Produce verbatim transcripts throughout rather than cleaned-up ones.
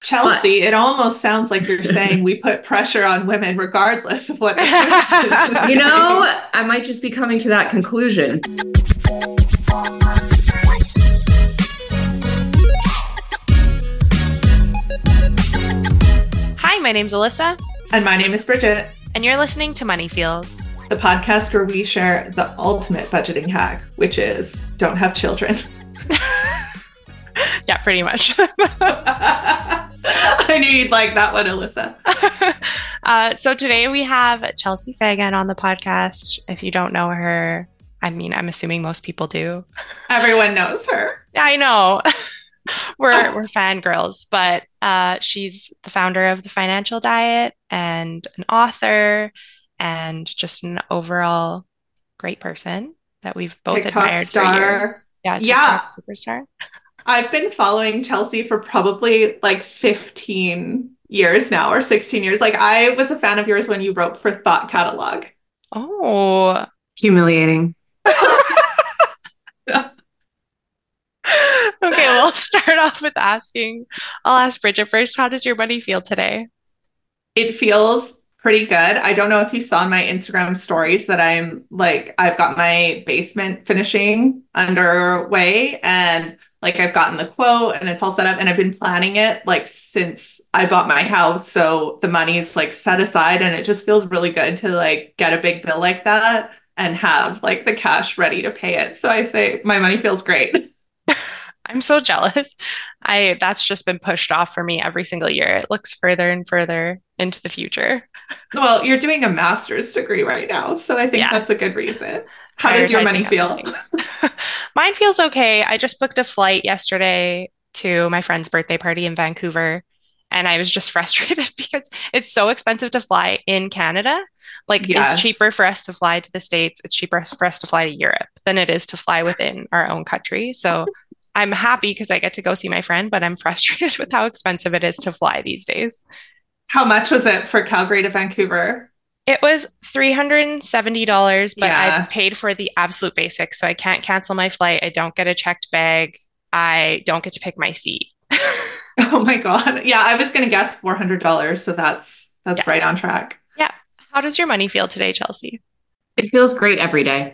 But Chelsea, it almost sounds like you're saying we put pressure on women regardless of what the choices we you know, make. I might just be coming to that conclusion. Hi, my name's Alyssa, And my name is Bridget, and you're listening to Money Feels. the podcast where we share the ultimate budgeting hack, which is don't have children. Yeah, pretty much. I knew you'd like that one, Alyssa. uh, so today we have Chelsea Fagan on the podcast. If you don't know her, I mean, I'm assuming most people do. Everyone knows her. I know. we're we're fangirls, but uh, she's the founder of The Financial Diet and an author and just an overall great person that we've both TikTok admired for star. years. Yeah, Yeah, TikTok superstar. I've been following Chelsea for probably like fifteen years now or sixteen years. Like I was a fan of yours when you wrote for Thought Catalog. Oh. Humiliating. Okay, we'll start off with asking. I'll ask Bridget first. How does your money feel today? It feels pretty good. I don't know if you saw in my Instagram stories that I'm like, I've got my basement finishing underway and like I've gotten the quote and it's all set up and I've been planning it like since I bought my house. So the money is like set aside and it just feels really good to like get a big bill like that and have like the cash ready to pay it. So I say my money feels great. I'm so jealous. I that's just been pushed off for me every single year. It looks further and further into the future. Well, you're doing a master's degree right now, so I think Yeah, that's a good reason. How does your money prioritizing other feel? things. Mine feels okay. I just booked a flight yesterday to my friend's birthday party in Vancouver, and I was just frustrated because it's so expensive to fly in Canada. Like, it's Yes. cheaper for us to fly to the States. It's cheaper for us to fly to Europe than it is to fly within our own country. So I'm happy because I get to go see my friend, but I'm frustrated with how expensive it is to fly these days. How much was it for Calgary to Vancouver? It was three hundred seventy dollars, but I Yeah. paid for the absolute basics. So I can't cancel my flight. I don't get a checked bag. I don't get to pick my seat. Oh my God. Yeah, I was gonna guess four hundred dollars so that's that's Yeah. right on track. Yeah. How does your money feel today, Chelsea? It feels great every day.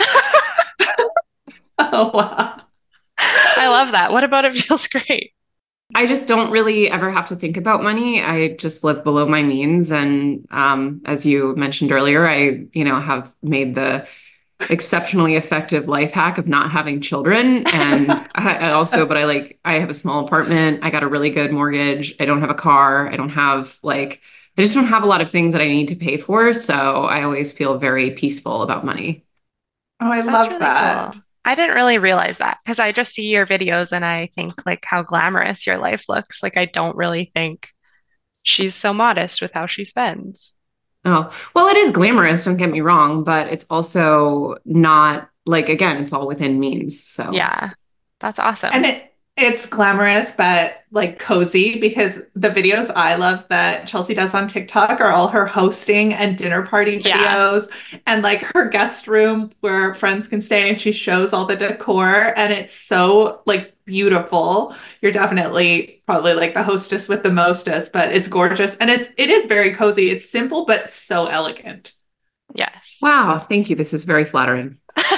Oh wow. I love that. What about it feels great? I just don't really ever have to think about money. I just live below my means. And um, as you mentioned earlier, I, you know, have made the exceptionally effective life hack of not having children. And I, I also, but I like, I have a small apartment. I got a really good mortgage. I don't have a car. I don't have like, I just don't have a lot of things that I need to pay for. So I always feel very peaceful about money. Oh, I That's love really that. cool. I didn't really realize that because I just see your videos and I think like how glamorous your life looks. Like I don't really think she's so modest with how she spends. Oh, well, it is glamorous, don't get me wrong, but it's also not like, again, it's all within means. So, Yeah, that's And awesome. it it's glamorous but like cozy because the videos I love that Chelsea does on TikTok are all her hosting and dinner party Yeah. videos and like her guest room where friends can stay and she shows all the decor and it's so like beautiful. You're definitely probably like the hostess with the mostest, but it's gorgeous and it it is very cozy. It's simple but so elegant. Yes. wow, thank you. This is very flattering.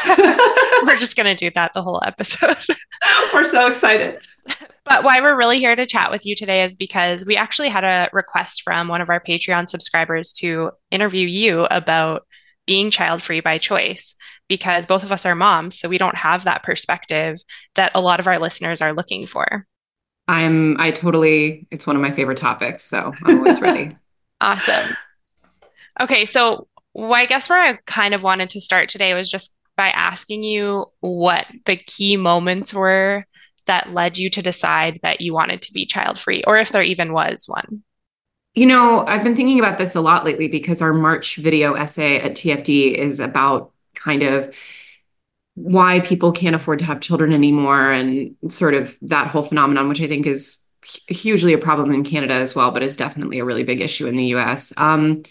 We're just going to do that the whole episode. We're so excited. But why we're really here to chat with you today is because we actually had a request from one of our Patreon subscribers to interview you about being child free by choice because both of us are moms, so we don't have that perspective that a lot of our listeners are looking for. I'm, I totally, it's one of my favorite topics. So I'm always ready. Awesome. Okay, so well, I guess where I kind of wanted to start today was just by asking you what the key moments were that led you to decide that you wanted to be child free, or if there even was one. You know, I've been thinking about this a lot lately because our March video essay at T F D is about kind of why people can't afford to have children anymore and sort of that whole phenomenon, which I think is hugely a problem in Canada as well, but is definitely a really big issue in the U S. Um,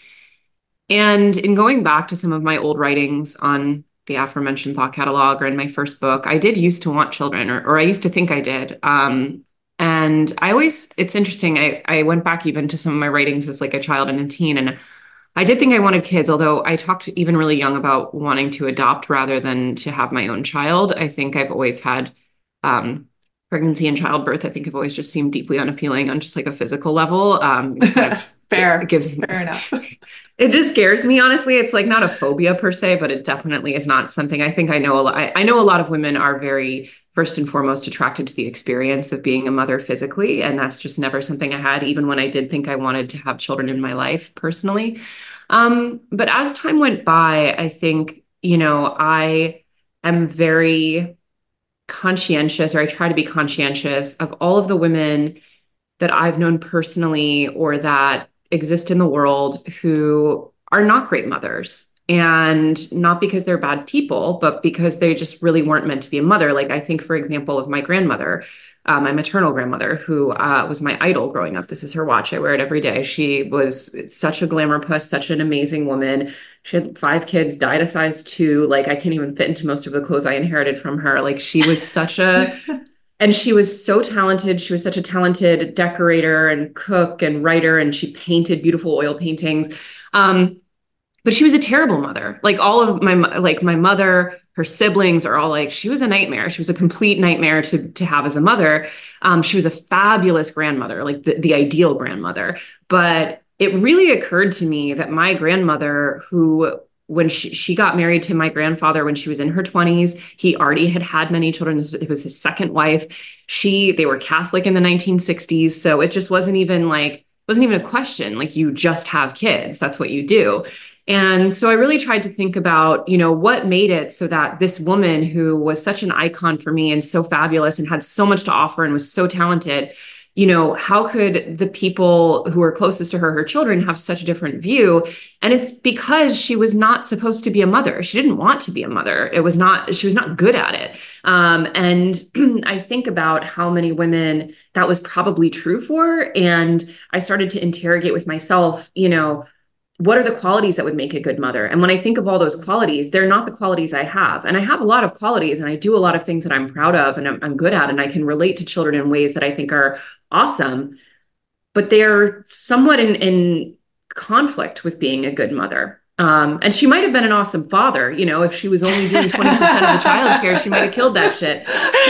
and in going back to some of my old writings on the aforementioned thought catalog or in my first book, I did used to want children, or, or I used to think I did. Um, and And I always, it's interesting. I, I went back even to some of my writings as like a child and a teen, and I did think I wanted kids, although I talked even really young about wanting to adopt rather than to have my own child. I think I've always had um, pregnancy and childbirth. I think have always just seemed deeply unappealing on just like a physical level. Um, kind of, Fair. It, it gives Fair enough. It just scares me, honestly. It's like not a phobia per se, but it definitely is not something I think I know a lot. I, I know a lot of women are very first and foremost attracted to the experience of being a mother physically. And that's just never something I had, even when I did think I wanted to have children in my life personally. Um, but as time went by, I think, you know, I am very conscientious, or I try to be conscientious of all of the women that I've known personally or that exist in the world who are not great mothers. And not because they're bad people, but because they just really weren't meant to be a mother. Like I think, for example, of my grandmother, uh, my maternal grandmother, who uh, was my idol growing up. This is her watch. I wear it every day. She was such a glamour puss, such an amazing woman. She had five kids, died a size two. Like I can't even fit into most of the clothes I inherited from her. Like she was such a, and she was so talented. She was such a talented decorator and cook and writer, and she painted beautiful oil paintings. Um, But she was a terrible mother. Like all of my, like my mother, her siblings are all like, she was a nightmare. She was a complete nightmare to, to have as a mother. Um, she was a fabulous grandmother, like the, the ideal grandmother. But it really occurred to me that my grandmother, who, when she, she got married to my grandfather when she was in her twenties, he already had had many children. It was his second wife. She, they were Catholic in the nineteen sixties. So it just wasn't even like, wasn't even a question. Like you just have kids. That's what you do. And so I really tried to think about, you know, what made it so that this woman who was such an icon for me and so fabulous and had so much to offer and was so talented, you know, how could the people who were closest to her, her children, have such a different view? And it's because she was not supposed to be a mother. She didn't want to be a mother. It was not, she was not good at it. Um, and I think about how many women that was probably true for. And I started to interrogate with myself, you know, what are the qualities that would make a good mother? And when I think of all those qualities, they're not the qualities I have. And I have a lot of qualities and I do a lot of things that I'm proud of and I'm, I'm good at, and I can relate to children in ways that I think are awesome, but they're somewhat in, in conflict with being a good mother. Um, and she might have been an awesome father. You know, if she was only doing twenty percent of the childcare, she might have killed that shit.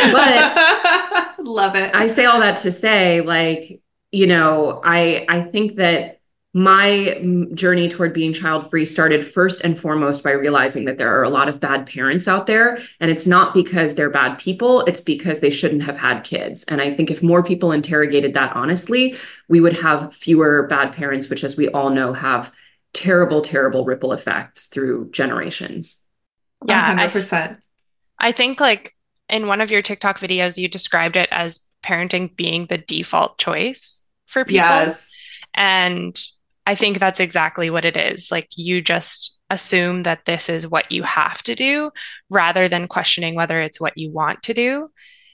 But love it. I say all that to say, like, you know, I, I think that my journey toward being child-free started first and foremost by realizing that there are a lot of bad parents out there. And it's not because they're bad people, it's because they shouldn't have had kids. And I think if more people interrogated that honestly, we would have fewer bad parents, which, as we all know, have terrible, terrible ripple effects through generations. Yeah, one hundred percent. I, I think like in one of your TikTok videos, you described it as parenting being the default choice for people. Yes. And I think that's exactly what it is. Like you just assume that this is what you have to do rather than questioning whether it's what you want to do.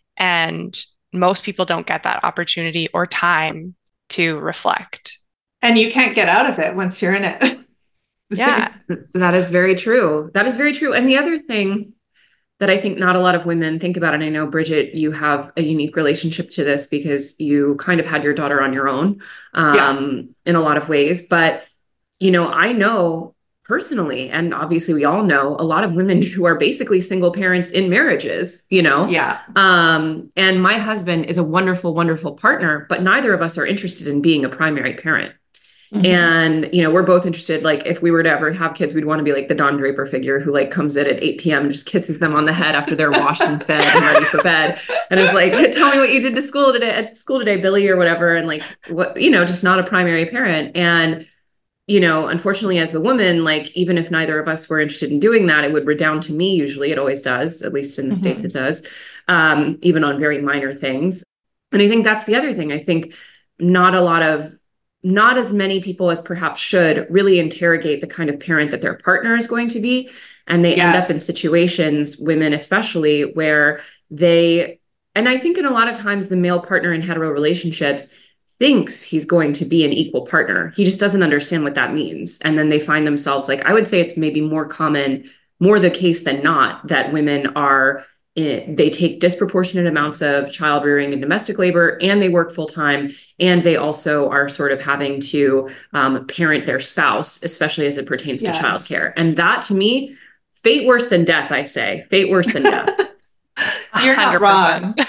And most people don't get that opportunity or time to reflect. And you can't get out of it once you're in it. Yeah. That is very true. That is very true. And the other thing that I think not a lot of women think about, and I know, Bridget, you have a unique relationship to this because you kind of had your daughter on your own um, yeah. in a lot of ways. But, you know, I know personally, and obviously we all know, a lot of women who are basically single parents in marriages, you know? Yeah. Um, and my husband is a wonderful, wonderful partner, but neither of us are interested in being a primary parent. Mm-hmm. And, you know, we're both interested, like if we were to ever have kids, we'd want to be like the Don Draper figure who like comes in at eight p.m. and just kisses them on the head after they're washed and fed and ready for bed. And is like, tell me what you did to school today at school today, Billy, or whatever. And like, what, you know, just not a primary parent. And, you know, unfortunately, as the woman, like, even if neither of us were interested in doing that, it would redound to me. Usually it always does, at least in the mm-hmm. States, it does, um, even on very minor things. And I think that's the other thing. I think not a lot of Not as many people as perhaps should really interrogate the kind of parent that their partner is going to be. And they yes. end up in situations, women especially, where they, and I think in a lot of times the male partner in hetero relationships thinks he's going to be an equal partner. He just doesn't understand what that means. And then they find themselves like, I would say it's maybe more common, more the case than not, that women are it, they take disproportionate amounts of child rearing and domestic labor, and they work full time, and they also are sort of having to um, parent their spouse, especially as it pertains to Yes. childcare. And that, to me, fate worse than death. I say fate worse than death. You're not one hundred percent. wrong.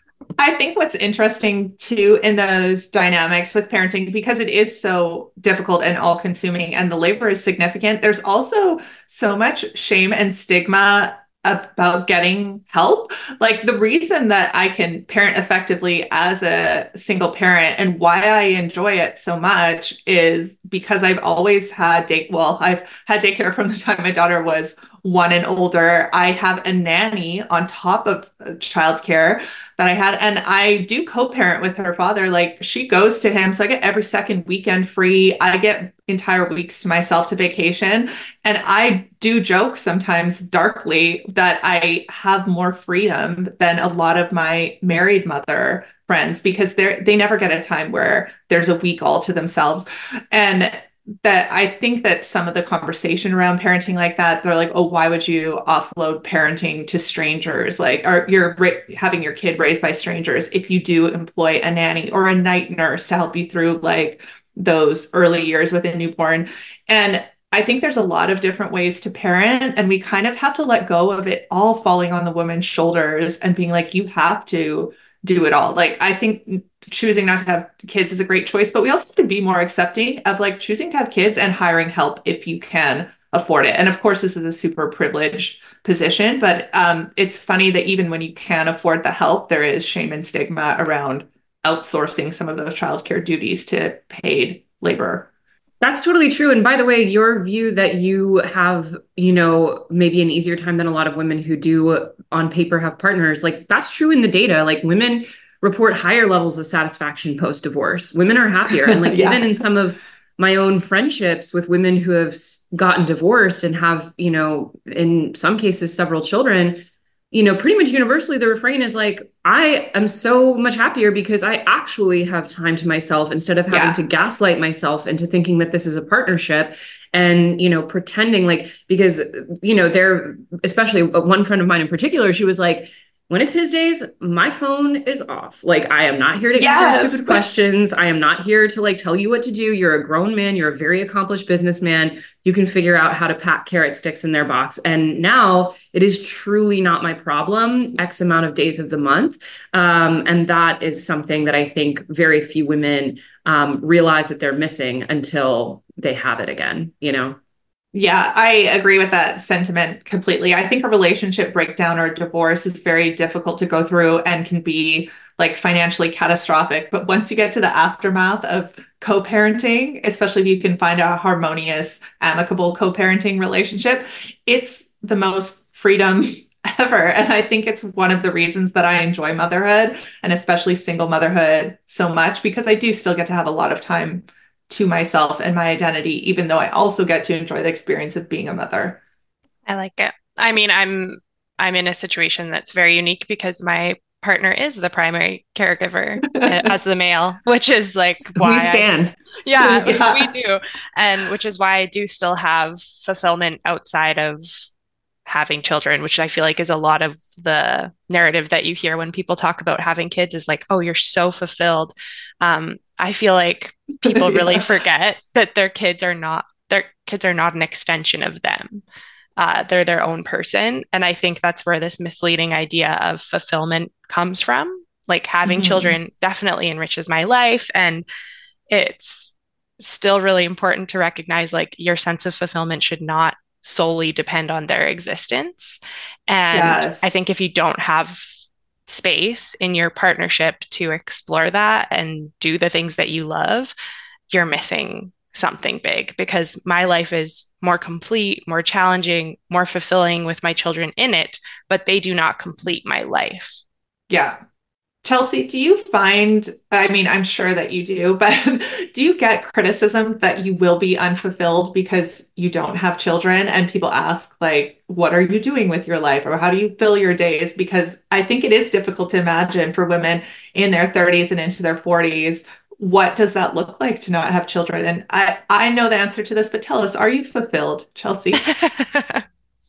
I think what's interesting too in those dynamics with parenting, because it is so difficult and all consuming and the labor is significant, there's also so much shame and stigma about getting help. Like the reason that I can parent effectively as a single parent and why I enjoy it so much is because I've always had day, well, I've had daycare from the time my daughter was one and older. I have a nanny on top of childcare that I had, and I do co-parent with her father. Like she goes to him, so I get every second weekend free. I get entire weeks to myself to vacation, and I do joke sometimes darkly that I have more freedom than a lot of my married mother friends because they're they never get a time where there's a week all to themselves. And that I think that some of the conversation around parenting like that, they're like, oh, why would you offload parenting to strangers? Like, or you're ra- having your kid raised by strangers if you do employ a nanny or a night nurse to help you through like those early years with a newborn. And I think there's a lot of different ways to parent, and we kind of have to let go of it all falling on the woman's shoulders and being like, you have to do it all. Like, I think choosing not to have kids is a great choice, but we also have to be more accepting of like choosing to have kids and hiring help if you can afford it. And of course, this is a super privileged position, but um, it's funny that even when you can afford the help, there is shame and stigma around outsourcing some of those childcare duties to paid labor. That's totally true. And by the way, your view that you have, you know, maybe an easier time than a lot of women who do on paper have partners, like that's true in the data. Like women report higher levels of satisfaction post-divorce. Women are happier. And like Yeah. even in some of my own friendships with women who have gotten divorced and have, you know, in some cases, several children, you know, pretty much universally, the refrain is like, I am so much happier because I actually have time to myself instead of having Yeah. to gaslight myself into thinking that this is a partnership and, you know, pretending like, because, you know, there, especially one friend of mine in particular, she was like, when it's his days, my phone is off. Like, I am not here to answer Yes. stupid questions. I am not here to like tell you what to do. You're a grown man. You're a very accomplished businessman. You can figure out how to pack carrot sticks in their box. And now it is truly not my problem, X amount of days of the month. Um, and that is something that I think very few women um, realize that they're missing until they have it again, you know? Yeah, I agree with that sentiment completely. I think a relationship breakdown or divorce is very difficult to go through and can be like financially catastrophic. But once you get to the aftermath of co-parenting, especially if you can find a harmonious, amicable co-parenting relationship, it's the most freedom ever. And I think it's one of the reasons that I enjoy motherhood and especially single motherhood so much because I do still get to have a lot of time to myself and my identity, even though I also get to enjoy the experience of being a mother. I like it. I mean, I'm I'm in a situation that's very unique because my partner is the primary caregiver uh, as the male, which is like why We I s- stand. yeah, Yeah. we do. And which is why I do still have fulfillment outside of having children, which I feel like is a lot of the narrative that you hear when people talk about having kids is like, oh, you're so fulfilled. Um, I feel like people really Yeah. forget that their kids are not their kids are not an extension of them. Uh, they're their own person. And I think that's where this misleading idea of fulfillment comes from. Like having Mhm. children definitely enriches my life. And it's still really important to recognize like your sense of fulfillment should not solely depend on their existence. And I Yes. think if you don't have space in your partnership to explore that and do the things that you love, you're missing something big because my life is more complete, more challenging, more fulfilling with my children in it, but they do not complete my life. Yeah. Chelsea, do you find, I mean, I'm sure that you do, but do you get criticism that you will be unfulfilled because you don't have children? And people ask, like, what are you doing with your life? Or how do you fill your days? Because I think it is difficult to imagine for women in their thirties and into their forties, what does that look like to not have children? And I, I know the answer to this, but tell us, are you fulfilled, Chelsea?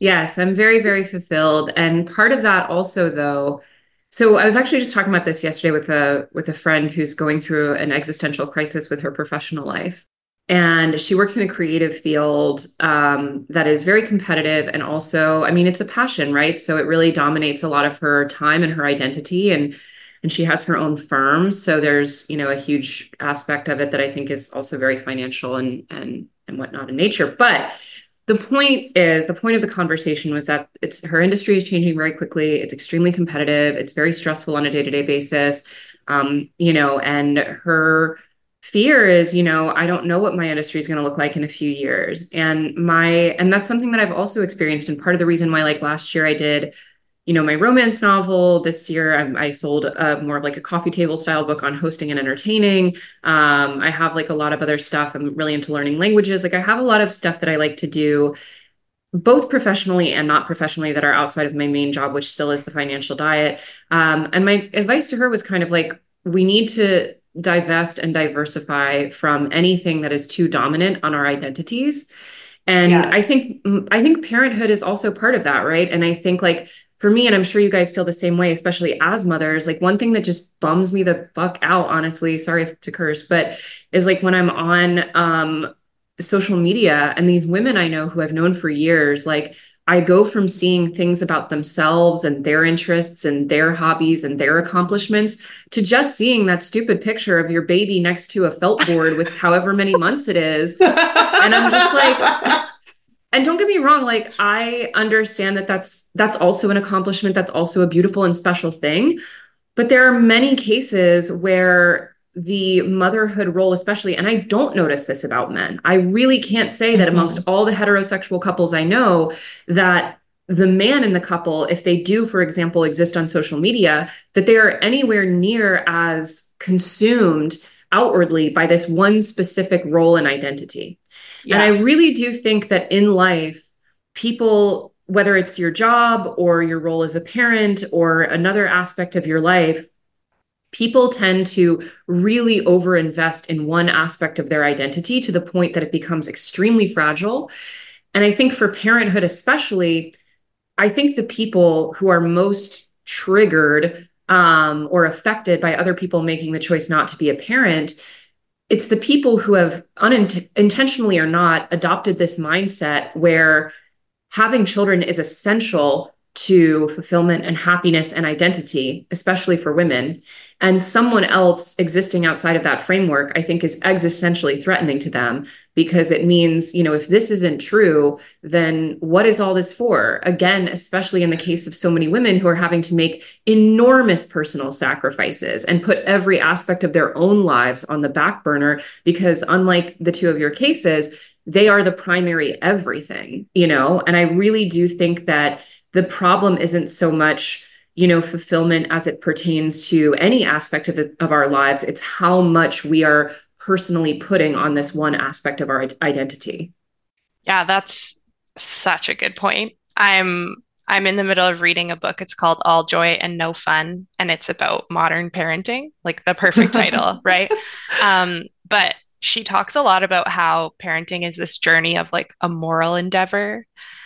Yes, I'm very, very fulfilled. And part of that also, though, so I was actually just talking about this yesterday with a with a friend who's going through an existential crisis with her professional life. And she works in a creative field um, that is very competitive. And also, I mean, it's a passion, right? So it really dominates a lot of her time and her identity. And and she has her own firm. So there's, you know, a huge aspect of it that I think is also very financial and and and whatnot in nature. But the point is, the point of the conversation was that it's her industry is changing very quickly. It's extremely competitive. It's very stressful on a day-to-day basis. Um, you know, and her fear is, you know, I don't know what my industry is going to look like in a few years. And my, and that's something that I've also experienced. And part of the reason why, like last year I did, you know, my romance novel. This year I, I sold a, more of like a coffee table style book on hosting and entertaining. Um, I have like a lot of other stuff. I'm really into learning languages. Like I have a lot of stuff that I like to do, both professionally and not professionally, that are outside of my main job, which still is the financial diet. Um, and my advice to her was kind of like, we need to divest and diversify from anything that is too dominant on our identities. And yes. I think, I think parenthood is also part of that, right? And I think like, for me, and I'm sure you guys feel the same way, especially as mothers, like one thing that just bums me the fuck out, honestly, sorry to curse, but is like when I'm on um, social media and these women I know who I've known for years, like I go from seeing things about themselves and their interests and their hobbies and their accomplishments to just seeing that stupid picture of your baby next to a felt board with however many months it is. And I'm just like... And don't get me wrong, like I understand that that's that's also an accomplishment. That's also a beautiful and special thing. But there are many cases where the motherhood role, especially, and I don't notice this about men. I really can't say that mm-hmm. amongst all the heterosexual couples I know, that the man in the couple, if they do, for example, exist on social media, that they are anywhere near as consumed outwardly by this one specific role and identity. Yeah. And I really do think that in life, people, whether it's your job or your role as a parent or another aspect of your life, people tend to really overinvest in one aspect of their identity to the point that it becomes extremely fragile. And I think for parenthood especially, I think the people who are most triggered um, or affected by other people making the choice not to be a parent, it's the people who have unintentionally or not adopted this mindset where having children is essential to fulfillment and happiness and identity, especially for women. And someone else existing outside of that framework, I think, is existentially threatening to them, because it means, you know, if this isn't true, then what is all this for? Again, especially in the case of so many women who are having to make enormous personal sacrifices and put every aspect of their own lives on the back burner, because unlike the two of your cases, they are the primary everything, you know? And I really do think that the problem isn't so much, you know, fulfillment as it pertains to any aspect of, it, of our lives. It's how much we are personally putting on this one aspect of our identity. Yeah, that's such a good point. I'm I'm in the middle of reading a book. It's called All Joy and No Fun, and it's about modern parenting, like the perfect title, right? Um, but she talks a lot about how parenting is this journey of like a moral endeavor.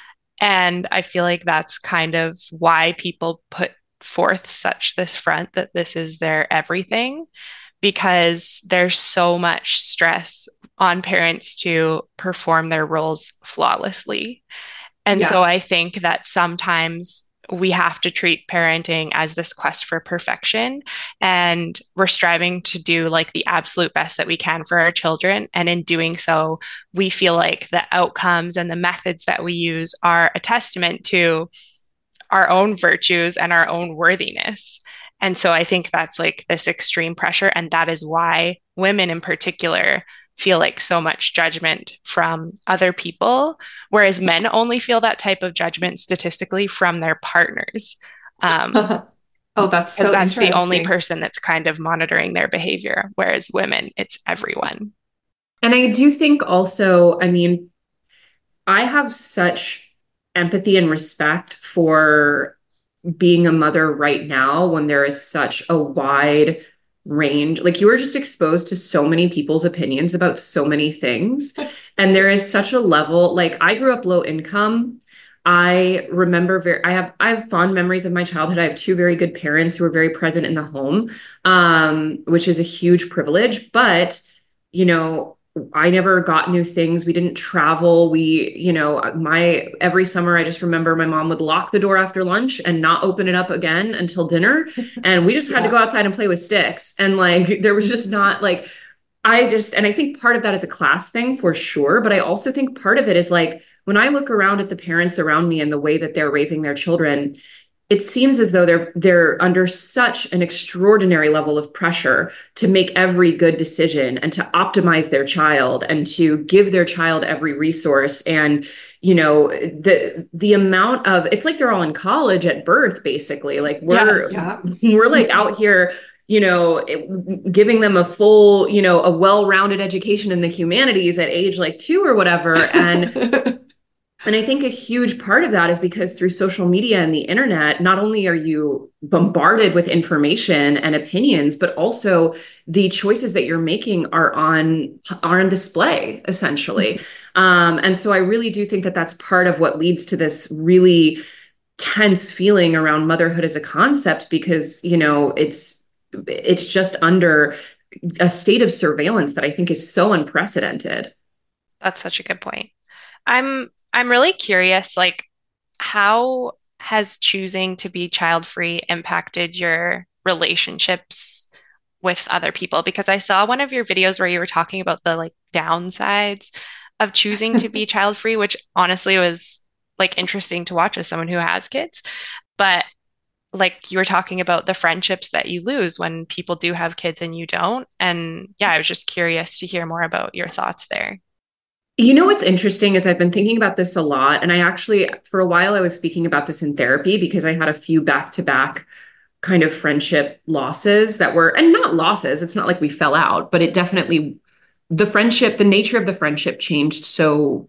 And I feel like that's kind of why people put forth such this front that this is their everything, because there's so much stress on parents to perform their roles flawlessly. And yeah. so I think that sometimes we have to treat parenting as this quest for perfection, and we're striving to do like the absolute best that we can for our children. And in doing so, we feel like the outcomes and the methods that we use are a testament to our own virtues and our own worthiness. And so I think that's like this extreme pressure. And that is why women in particular feel like so much judgment from other people, whereas men only feel that type of judgment statistically from their partners. Um, oh, that's so that's interesting. The only person that's kind of monitoring their behavior, whereas women, it's everyone. And I do think also, I mean, I have such empathy and respect for being a mother right now when there is such a wide range. Like, you are just exposed to so many people's opinions about so many things. And there is such a level, like I grew up low income. I remember very, I have, I have fond memories of my childhood. I have two very good parents who were very present in the home, um, which is a huge privilege. But, you know, I never got new things. We didn't travel. We, you know, my, every summer, I just remember my mom would lock the door after lunch and not open it up again until dinner. And we just had Yeah. to go outside and play with sticks. And like, there was just not like, I just, and I think part of that is a class thing for sure. But I also think part of it is like, when I look around at the parents around me and the way that they're raising their children, it seems as though they're they're under such an extraordinary level of pressure to make every good decision and to optimize their child and to give their child every resource. And you know, the the amount of, it's like they're all in college at birth, basically. Like we're Yes. Yeah. we're like out here, you know, it- giving them a full, you know, a well-rounded education in the humanities at age like two or whatever. And And I think a huge part of that is because through social media and the internet, not only are you bombarded with information and opinions, but also the choices that you're making are on are on display, essentially. Um, and so I really do think that that's part of what leads to this really tense feeling around motherhood as a concept, because, you know, it's it's just under a state of surveillance that I think is so unprecedented. That's such a good point. I'm I'm really curious, like, how has choosing to be child-free impacted your relationships with other people? Because I saw one of your videos where you were talking about the like downsides of choosing to be child-free, which honestly was like interesting to watch as someone who has kids. But like you were talking about the friendships that you lose when people do have kids and you don't. And yeah, I was just curious to hear more about your thoughts there. You know, what's interesting is I've been thinking about this a lot. And I actually, for a while, I was speaking about this in therapy because I had a few back-to-back kind of friendship losses that were, and not losses, it's not like we fell out, but it definitely, the friendship, the nature of the friendship changed so,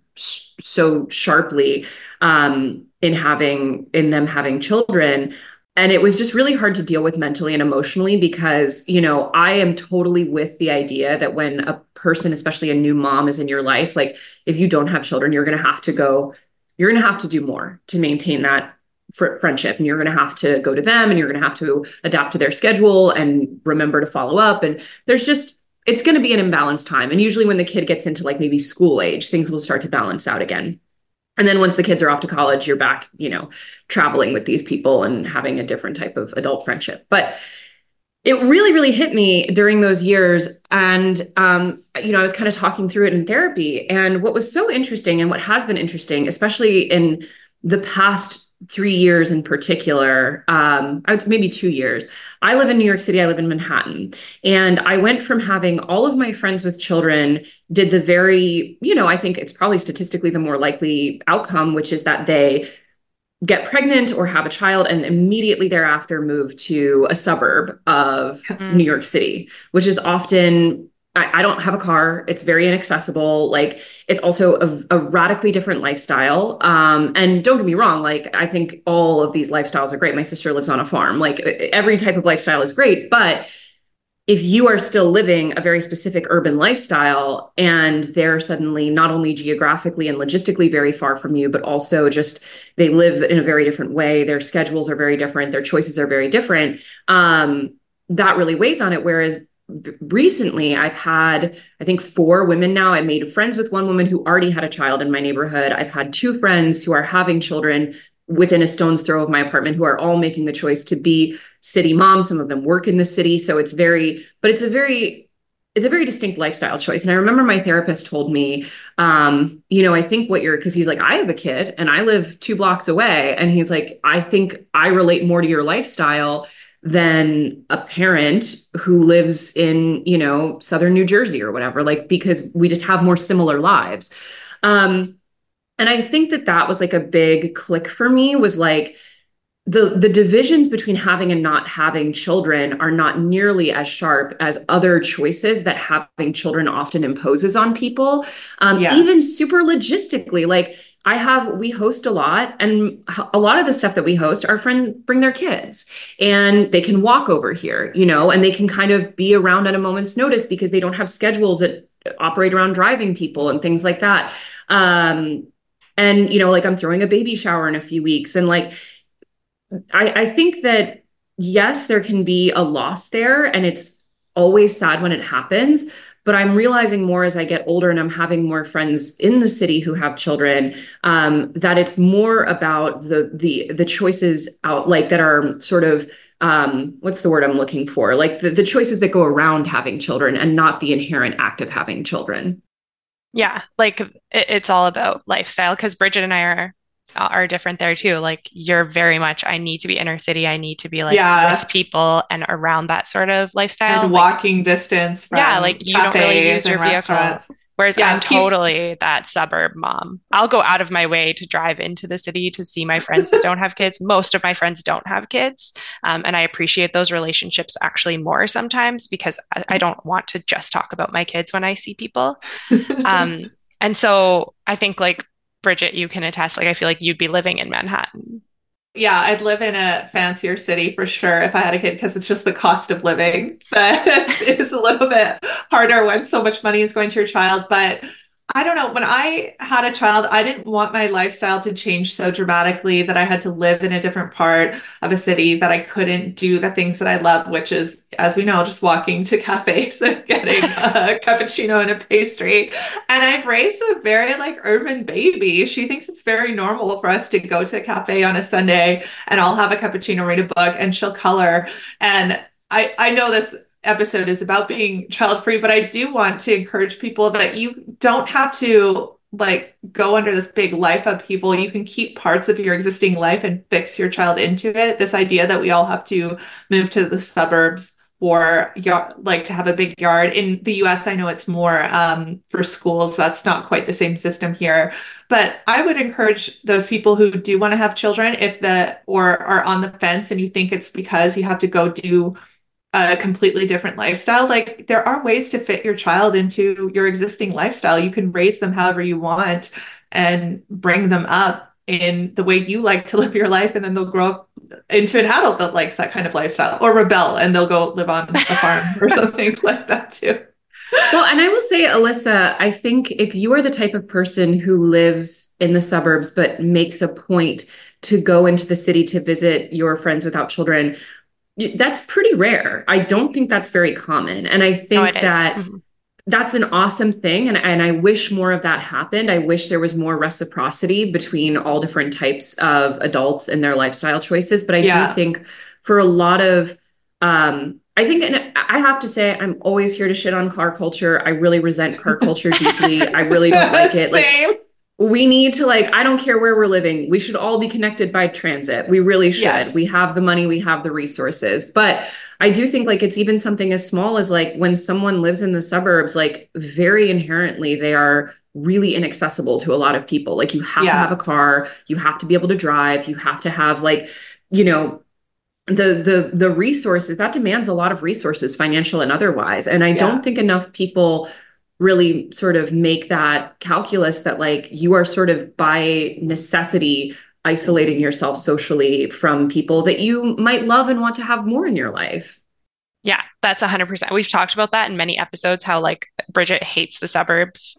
so sharply um, in having, in them having children. And it was just really hard to deal with mentally and emotionally because, you know, I am totally with the idea that when a person, especially a new mom, is in your life, like if you don't have children, you're going to have to go, you're going to have to do more to maintain that fr- friendship. And you're going to have to go to them and you're going to have to adapt to their schedule and remember to follow up. And there's just, it's going to be an imbalanced time. And usually when the kid gets into like maybe school age, things will start to balance out again. And then once the kids are off to college, you're back, you know, traveling with these people and having a different type of adult friendship. But it really, really hit me during those years. And, um, you know, I was kind of talking through it in therapy. And what was so interesting and what has been interesting, especially in the past three years in particular, um, I would maybe two years. I live in New York City. I live in Manhattan. And I went from having all of my friends with children did the very, you know, I think it's probably statistically the more likely outcome, which is that they get pregnant or have a child and immediately thereafter move to a suburb of Mm. New York City, which is often, I, I don't have a car. It's very inaccessible. Like it's also a, a radically different lifestyle. Um, and don't get me wrong, like I think all of these lifestyles are great. My sister lives on a farm. Like every type of lifestyle is great, but if you are still living a very specific urban lifestyle and they're suddenly not only geographically and logistically very far from you, but also just they live in a very different way, their schedules are very different, their choices are very different, um, that really weighs on it. Whereas recently I've had, I think, four women now. I made friends with one woman who already had a child in my neighborhood. I've had two friends who are having children within a stone's throw of my apartment who are all making the choice to be city moms. Some of them work in the city. So it's very, but it's a very, it's a very distinct lifestyle choice. And I remember my therapist told me, um, you know, I think what you're, cause he's like, I have a kid and I live two blocks away. And he's like, I think I relate more to your lifestyle than a parent who lives in, you know, Southern New Jersey or whatever, like, because we just have more similar lives. Um, and I think that that was like a big click for me, was like, the the divisions between having and not having children are not nearly as sharp as other choices that having children often imposes on people. Um, Yes. Even super logistically, like I have, we host a lot, and a lot of the stuff that we host, our friends bring their kids and they can walk over here, you know, and they can kind of be around at a moment's notice because they don't have schedules that operate around driving people and things like that. Um, And, you know, like I'm throwing a baby shower in a few weeks. And like, I, I think that, yes, there can be a loss there, and it's always sad when it happens. But I'm realizing more as I get older and I'm having more friends in the city who have children, um, that it's more about the the the choices out, like that are sort of um, what's the word I'm looking for? Like the, the choices that go around having children, and not the inherent act of having children. Yeah, like it, it's all about lifestyle, because Bridget and I are are different there too. Like you're very much, I need to be inner city. I need to be like Yeah. with people and around that sort of lifestyle. And Like, walking distance from yeah, like you don't really use cafes your and vehicle. restaurants. Whereas Yeah, I'm peop- totally that suburb mom. I'll go out of my way to drive into the city to see my friends that don't have kids. Most of my friends don't have kids. Um, and I appreciate those relationships actually more sometimes, because I, I don't want to just talk about my kids when I see people. Um, and so I think like Bridget, you can attest, like I feel like you'd be living in Manhattan. Yeah, I'd live in a fancier city for sure if I had a kid, because it's just the cost of living that is a little bit harder when so much money is going to your child. But I don't know, when I had a child, I didn't want my lifestyle to change so dramatically that I had to live in a different part of a city, that I couldn't do the things that I love, which is, as we know, just walking to cafes and getting a cappuccino and a pastry. And I've raised a very like urban baby. She thinks it's very normal for us to go to a cafe on a Sunday and I'll have a cappuccino, read a book, and she'll color. And I, I know this episode is about being child free, but I do want to encourage people that you don't have to like go under this big life upheaval. You can keep parts of your existing life and fix your child into it. This idea that we all have to move to the suburbs or yard, like to have a big yard. In the U S, I know it's more um, for schools. That's not quite the same system here. But I would encourage those people who do want to have children, if the or are on the fence and you think it's because you have to go do a completely different lifestyle. Like there are ways to fit your child into your existing lifestyle. You can raise them however you want and bring them up in the way you like to live your life. And then they'll grow up into an adult that likes that kind of lifestyle, or rebel and they'll go live on a farm or something like that too. Well, and I will say, Alyssa, I think if you are the type of person who lives in the suburbs, but makes a point to go into the city to visit your friends without children, that's pretty rare. I don't think that's very common. And I think No, that mm-hmm. that's an awesome thing. And, and I wish more of that happened. I wish there was more reciprocity between all different types of adults and their lifestyle choices. But I yeah. do think for a lot of, um, I think, and I have to say, I'm always here to shit on car culture. I really resent car culture deeply. I really don't like it. Same. Like, we need to like, I don't care where we're living. We should all be connected by transit. We really should. Yes. We have the money, we have the resources. But I do think like it's even something as small as like when someone lives in the suburbs, like very inherently, they are really inaccessible to a lot of people. Like you have yeah. to have a car, you have to be able to drive, you have to have like, you know, the the the resources that demands a lot of resources, financial and otherwise. And I yeah. don't think enough people really sort of make that calculus that like you are sort of by necessity isolating yourself socially from people that you might love and want to have more in your life. Yeah, that's one hundred percent. We've talked about that in many episodes, how like Bridget hates the suburbs.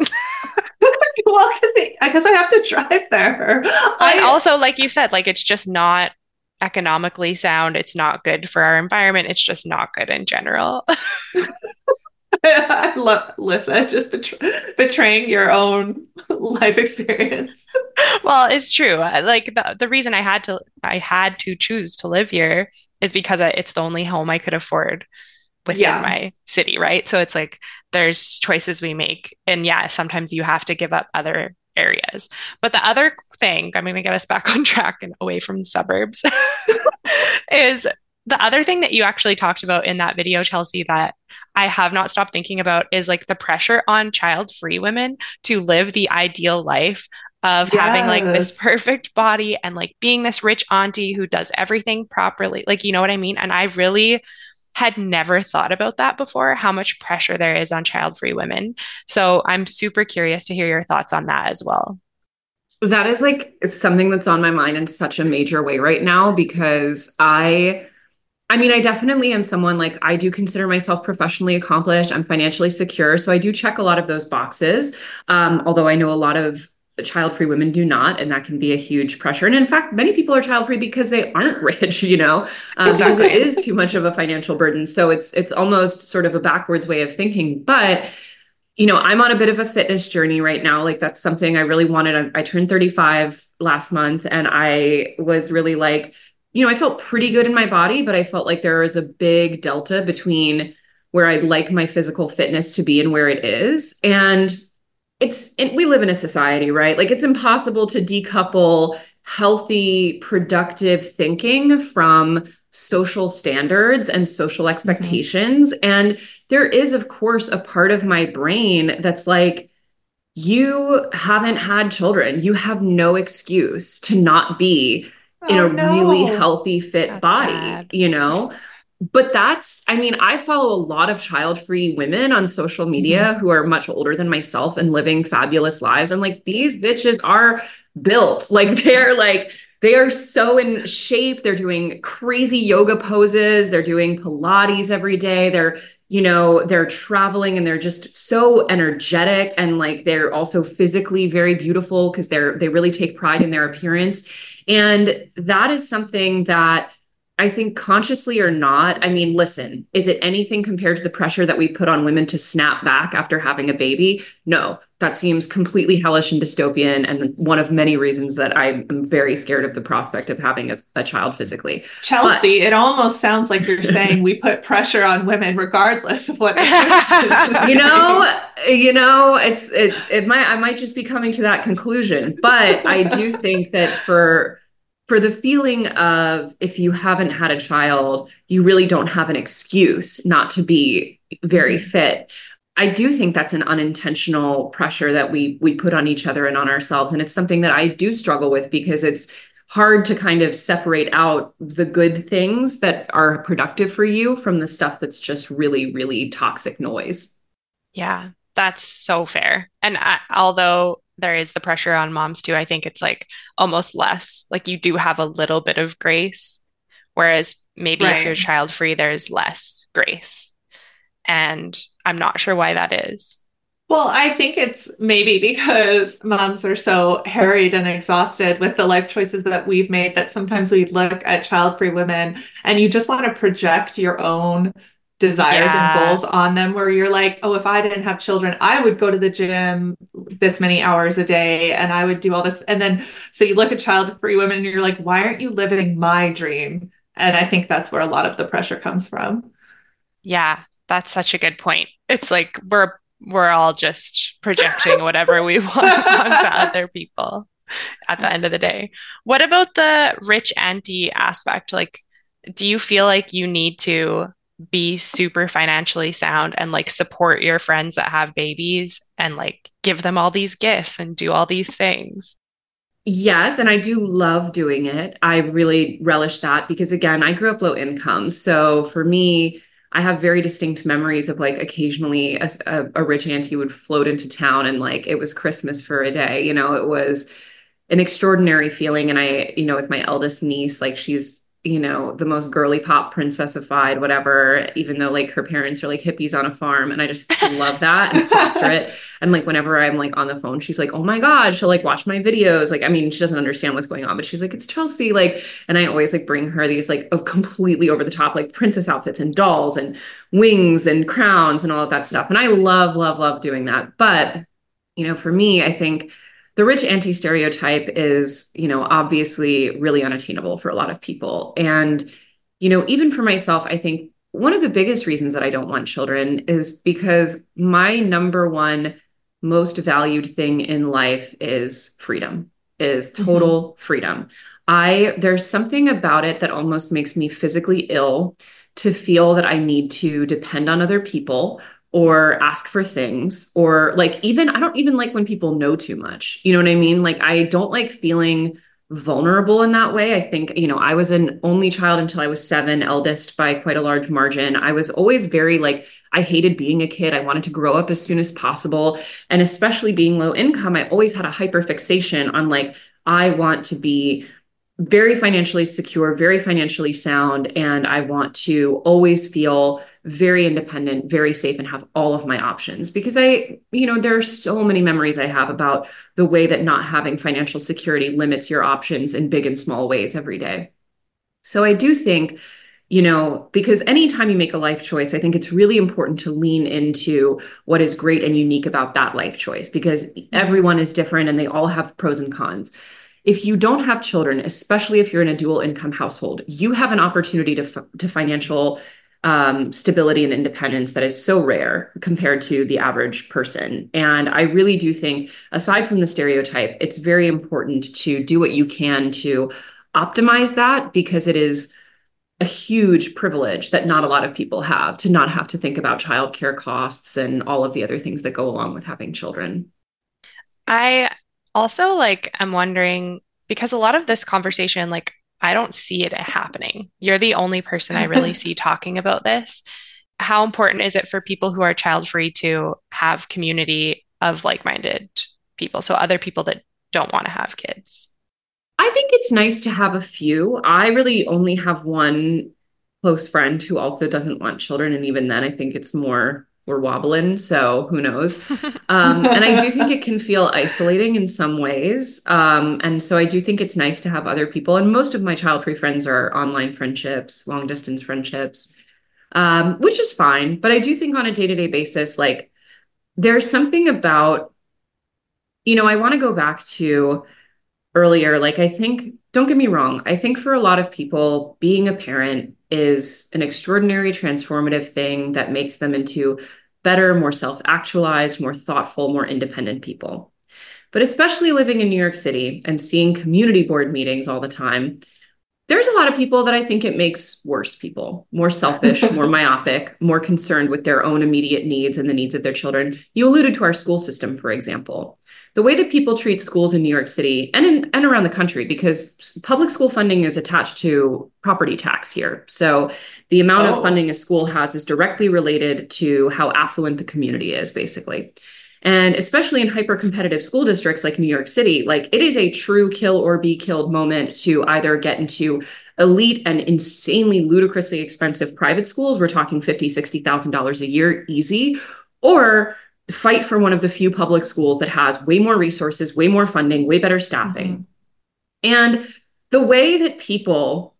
Well, because I have to drive there. And also, like you said, like it's just not economically sound. It's not good for our environment. It's just not good in general. I love Alyssa just betray- betraying your own life experience. Well, it's true. Like the, the reason I had to I had to choose to live here is because it's the only home I could afford within yeah. my city, right? So it's like there's choices we make, and yeah, sometimes you have to give up other areas. But the other thing, I'm going to get us back on track and away from the suburbs, is the other thing that you actually talked about in that video, Chelsea, that I have not stopped thinking about is like the pressure on child-free women to live the ideal life of yes. having like this perfect body and like being this rich auntie who does everything properly. Like, you know what I mean? And I really had never thought about that before, how much pressure there is on child-free women. So I'm super curious to hear your thoughts on that as well. That is like something that's on my mind in such a major way right now, because I I mean, I definitely am someone like I do consider myself professionally accomplished. I'm financially secure. So I do check a lot of those boxes. Um, although I know a lot of child-free women do not, and that can be a huge pressure. And in fact, many people are child-free because they aren't rich, you know, um, exactly. because it is too much of a financial burden. So it's it's almost sort of a backwards way of thinking. But you know, I'm on a bit of a fitness journey right now. Like that's something I really wanted. I, I turned thirty-five last month, and I was really like, you know, I felt pretty good in my body, but I felt like there was a big delta between where I'd like my physical fitness to be and where it is. And it's, and we live in a society, right? Like it's impossible to decouple healthy, productive thinking from social standards and social expectations. Mm-hmm. And there is, of course, a part of my brain that's like, you haven't had children. You have no excuse to not be oh, in a no. really healthy, fit that's body, sad. You know? But that's, I mean, I follow a lot of child-free women on social media mm-hmm. who are much older than myself and living fabulous lives. And like, these bitches are built, like they're like, they are so in shape. They're doing crazy yoga poses. They're doing Pilates every day. They're, you know, they're traveling and they're just so energetic. And like, they're also physically very beautiful because they're, they really take pride in their appearance. And that is something that I think consciously or not, I mean, listen, is it anything compared to the pressure that we put on women to snap back after having a baby? No, that seems completely hellish and dystopian, and one of many reasons that I am very scared of the prospect of having a, a child physically. Chelsea, but, it almost sounds like you're saying we put pressure on women regardless of what you know, you know, it's it it might I might just be coming to that conclusion, but I do think that for For the feeling of if you haven't had a child, you really don't have an excuse not to be very fit. I do think that's an unintentional pressure that we we put on each other and on ourselves. And it's something that I do struggle with because it's hard to kind of separate out the good things that are productive for you from the stuff that's just really, really toxic noise. Yeah, that's so fair. And I, although there is the pressure on moms too, I think it's like almost less, like you do have a little bit of grace, whereas maybe right. if you're child free, there's less grace. And I'm not sure why that is. Well, I think it's maybe because moms are so harried and exhausted with the life choices that we've made that sometimes we look at child-free women and you just want to project your own desires yeah. and goals on them, where you're like, oh, if I didn't have children, I would go to the gym this many hours a day and I would do all this. And then, so you look at child-free women and you're like, why aren't you living my dream? And I think that's where a lot of the pressure comes from. Yeah, that's such a good point. It's like, we're, we're all just projecting whatever we want onto other people at the end of the day. What about the rich auntie aspect? Like, do you feel like you need to be super financially sound and like support your friends that have babies and like give them all these gifts and do all these things? Yes. And I do love doing it. I really relish that because again, I grew up low income. So for me, I have very distinct memories of like occasionally a, a, a rich auntie would float into town and like it was Christmas for a day. You know, it was an extraordinary feeling. And I, you know, with my eldest niece, like she's, you know, the most girly pop princessified, whatever, even though like her parents are like hippies on a farm. And I just love that and foster it. And like, whenever I'm like on the phone, she's like, oh my God, she'll like watch my videos. Like, I mean, she doesn't understand what's going on, but she's like, it's Chelsea. Like, and I always like bring her these like completely over the top, like princess outfits and dolls and wings and crowns and all of that stuff. And I love, love, love doing that. But, you know, for me, I think the rich auntie stereotype is, you know, obviously really unattainable for a lot of people. And, you know, even for myself, I think one of the biggest reasons that I don't want children is because my number one most valued thing in life is freedom, is total mm-hmm. freedom. I, there's something about it that almost makes me physically ill to feel that I need to depend on other people or ask for things, or like, even, I don't even like when people know too much, you know what I mean? Like, I don't like feeling vulnerable in that way. I think, you know, I was an only child until I was seven, eldest by quite a large margin. I was always very like, I hated being a kid. I wanted to grow up as soon as possible. And especially being low income, I always had a hyper fixation on like, I want to be very financially secure, very financially sound. And I want to always feel very independent, very safe, and have all of my options. Because I, you know, there are so many memories I have about the way that not having financial security limits your options in big and small ways every day. So I do think, you know, because anytime you make a life choice, I think it's really important to lean into what is great and unique about that life choice, because everyone is different and they all have pros and cons. If you don't have children, especially if you're in a dual income household, you have an opportunity to, to financial um, stability and independence that is so rare compared to the average person. And I really do think, aside from the stereotype, it's very important to do what you can to optimize that, because it is a huge privilege that not a lot of people have, to not have to think about childcare costs and all of the other things that go along with having children. I also like I'm wondering, because a lot of this conversation, like I don't see it happening. You're the only person I really see talking about this. How important is it for people who are child-free to have community of like-minded people? So other people that don't want to have kids. I think it's nice to have a few. I really only have one close friend who also doesn't want children. And even then, I think it's more, we're wobbling. So who knows? Um, and I do think it can feel isolating in some ways. Um, and so I do think it's nice to have other people. And most of my child-free friends are online friendships, long distance friendships, um, which is fine. But I do think on a day-to-day basis, like there's something about, you know, I want to go back to earlier, like I think, don't get me wrong, I think for a lot of people, being a parent is an extraordinary transformative thing that makes them into better, more self-actualized, more thoughtful, more independent people. But especially living in New York City and seeing community board meetings all the time, there's a lot of people that I think it makes worse people, more selfish, more myopic, more concerned with their own immediate needs and the needs of their children. You alluded to our school system, for example. The way that people treat schools in New York City and in, and around the country, because public school funding is attached to property tax here. So the amount oh. of funding a school has is directly related to how affluent the community is, basically. And especially in hyper-competitive school districts like New York City, like it is a true kill or be killed moment to either get into elite and insanely ludicrously expensive private schools. We're talking fifty thousand dollars, sixty thousand dollars a year, easy, or fight for one of the few public schools that has way more resources, way more funding, way better staffing. Mm-hmm. And the way that people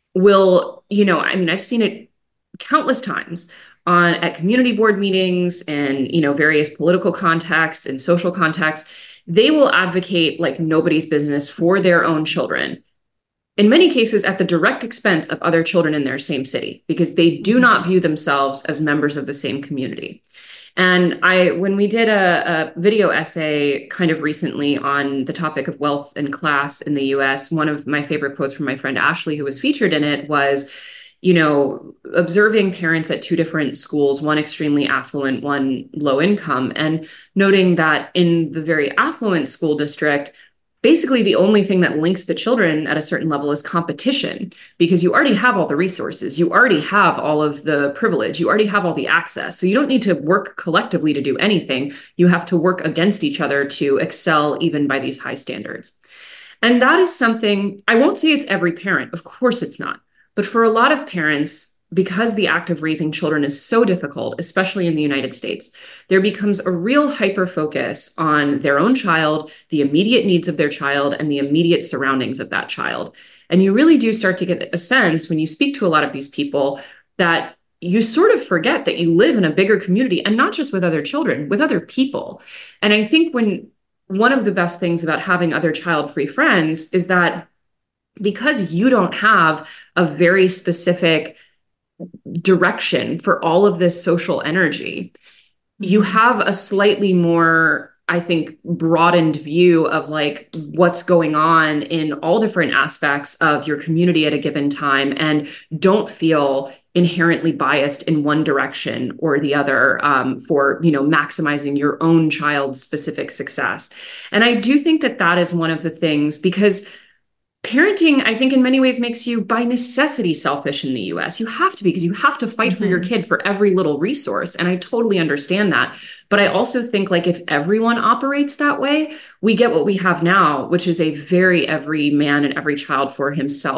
will, you know, I mean, I've seen it countless times on at community board meetings and, you know, various political contexts and social contexts, they will advocate like nobody's business for their own children. In many cases, at the direct expense of other children in their same city, because they do not view themselves as members of the same community. And I, when we did a, a video essay kind of recently on the topic of wealth and class in the U S, one of my favorite quotes from my friend Ashley, who was featured in it, was, you know, observing parents at two different schools, one extremely affluent, one low income, and noting that in the very affluent school district, basically the only thing that links the children at a certain level is competition, because you already have all the resources, you already have all of the privilege, you already have all the access. So you don't need to work collectively to do anything. You have to work against each other to excel even by these high standards. And that is something, I won't say it's every parent, of course it's not. But for a lot of parents, because the act of raising children is so difficult, especially in the United States, there becomes a real hyper focus on their own child, the immediate needs of their child, and the immediate surroundings of that child. And you really do start to get a sense when you speak to a lot of these people that you sort of forget that you live in a bigger community, and not just with other children, with other people. And I think when one of the best things about having other child-free friends is that because you don't have a very specific direction for all of this social energy, you have a slightly more, I think, broadened view of like what's going on in all different aspects of your community at a given time, and don't feel inherently biased in one direction or the other um, for, you know, maximizing your own child's specific success. And I do think that that is one of the things, because parenting, I think in many ways makes you by necessity selfish in the U S. You have to be, because you have to fight mm-hmm. for your kid for every little resource. And I totally understand that. But I also think like if everyone operates that way, we get what we have now, which is a very every man and every child for himself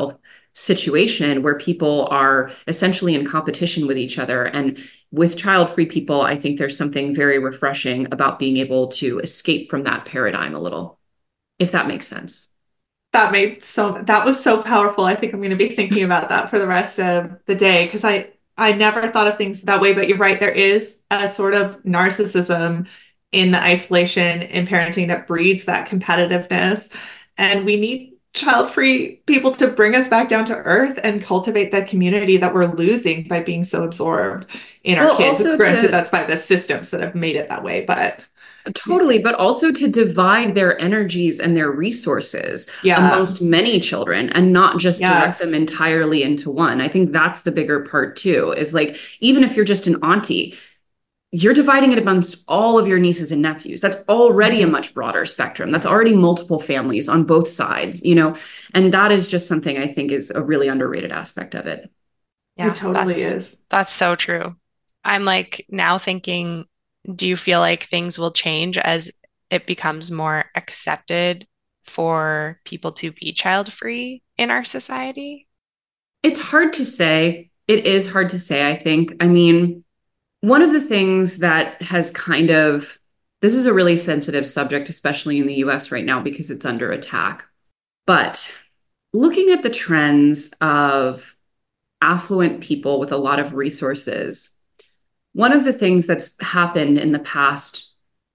situation where people are essentially in competition with each other. And with child-free people, I think there's something very refreshing about being able to escape from that paradigm a little, if that makes sense. That made so that was so powerful. I think I'm going to be thinking about that for the rest of the day because I I never thought of things that way, but you're right. There is a sort of narcissism in the isolation in parenting that breeds that competitiveness. And we need child-free people to bring us back down to earth and cultivate that community that we're losing by being so absorbed in our Well, kids. also Granted, to that's by the systems that have made it that way, but Totally, but also to divide their energies and their resources yeah, amongst many children and not just direct yes. them entirely into one. I think that's the bigger part too, is like, even if you're just an auntie, you're dividing it amongst all of your nieces and nephews. That's already Mhm. a much broader spectrum. That's already multiple families on both sides, you know, and that is just something I think is a really underrated aspect of it. Yeah, It totally that's, is. That's so true. I'm like now thinking, do you feel like things will change as it becomes more accepted for people to be child free in our society? It's hard to say. It is hard to say, I think. I mean, one of the things that has kind of, this is a really sensitive subject, especially in the U S right now, because it's under attack. But looking at the trends of affluent people with a lot of resources, one of the things that's happened in the past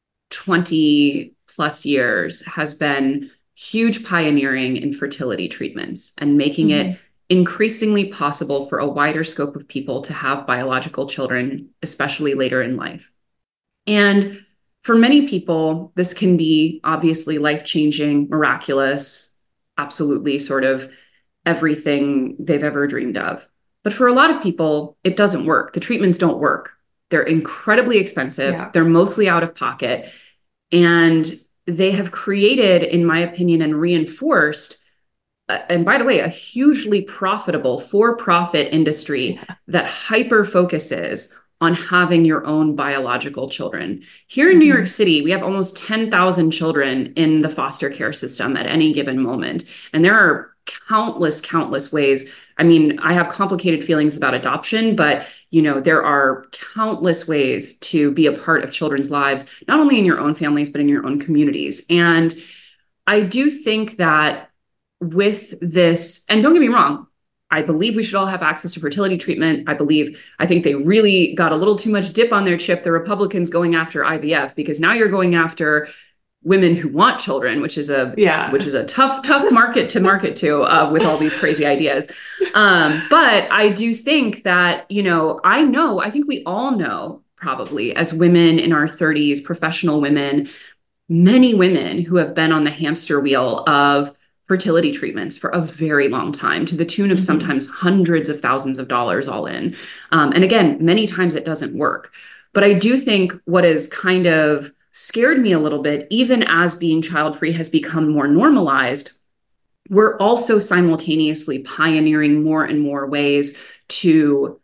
twenty plus years has been huge pioneering in fertility treatments and making Mhm. it increasingly possible for a wider scope of people to have biological children, especially later in life. And for many people, this can be obviously life-changing, miraculous, absolutely sort of everything they've ever dreamed of. But for a lot of people, it doesn't work. The treatments don't work. They're incredibly expensive. Yeah. They're mostly out of pocket. And they have created, in my opinion, and reinforced, uh, and by the way, a hugely profitable for-profit industry Yeah. that hyper focuses on having your own biological children. Here in New Mhm. York City, we have almost ten thousand children in the foster care system at any given moment. And there are countless, countless ways. I mean, I have complicated feelings about adoption, but you know, there are countless ways to be a part of children's lives, not only in your own families, but in your own communities. And I do think that with this, and don't get me wrong, I believe we should all have access to fertility treatment. I believe, I think they really got a little too much dip on their chip, the Republicans going after I V F, because now you're going after women who want children, which is a Yeah. which is a tough, tough market to market to uh, with all these crazy ideas. Um, but I do think that, you know, I know, I think we all know probably as women in our thirties, professional women, many women who have been on the hamster wheel of fertility treatments for a very long time, to the tune of Mhm. sometimes hundreds of thousands of dollars all in. Um, and again, many times it doesn't work. But I do think what has kind of scared me a little bit, even as being child-free has become more normalized, we're also simultaneously pioneering more and more ways to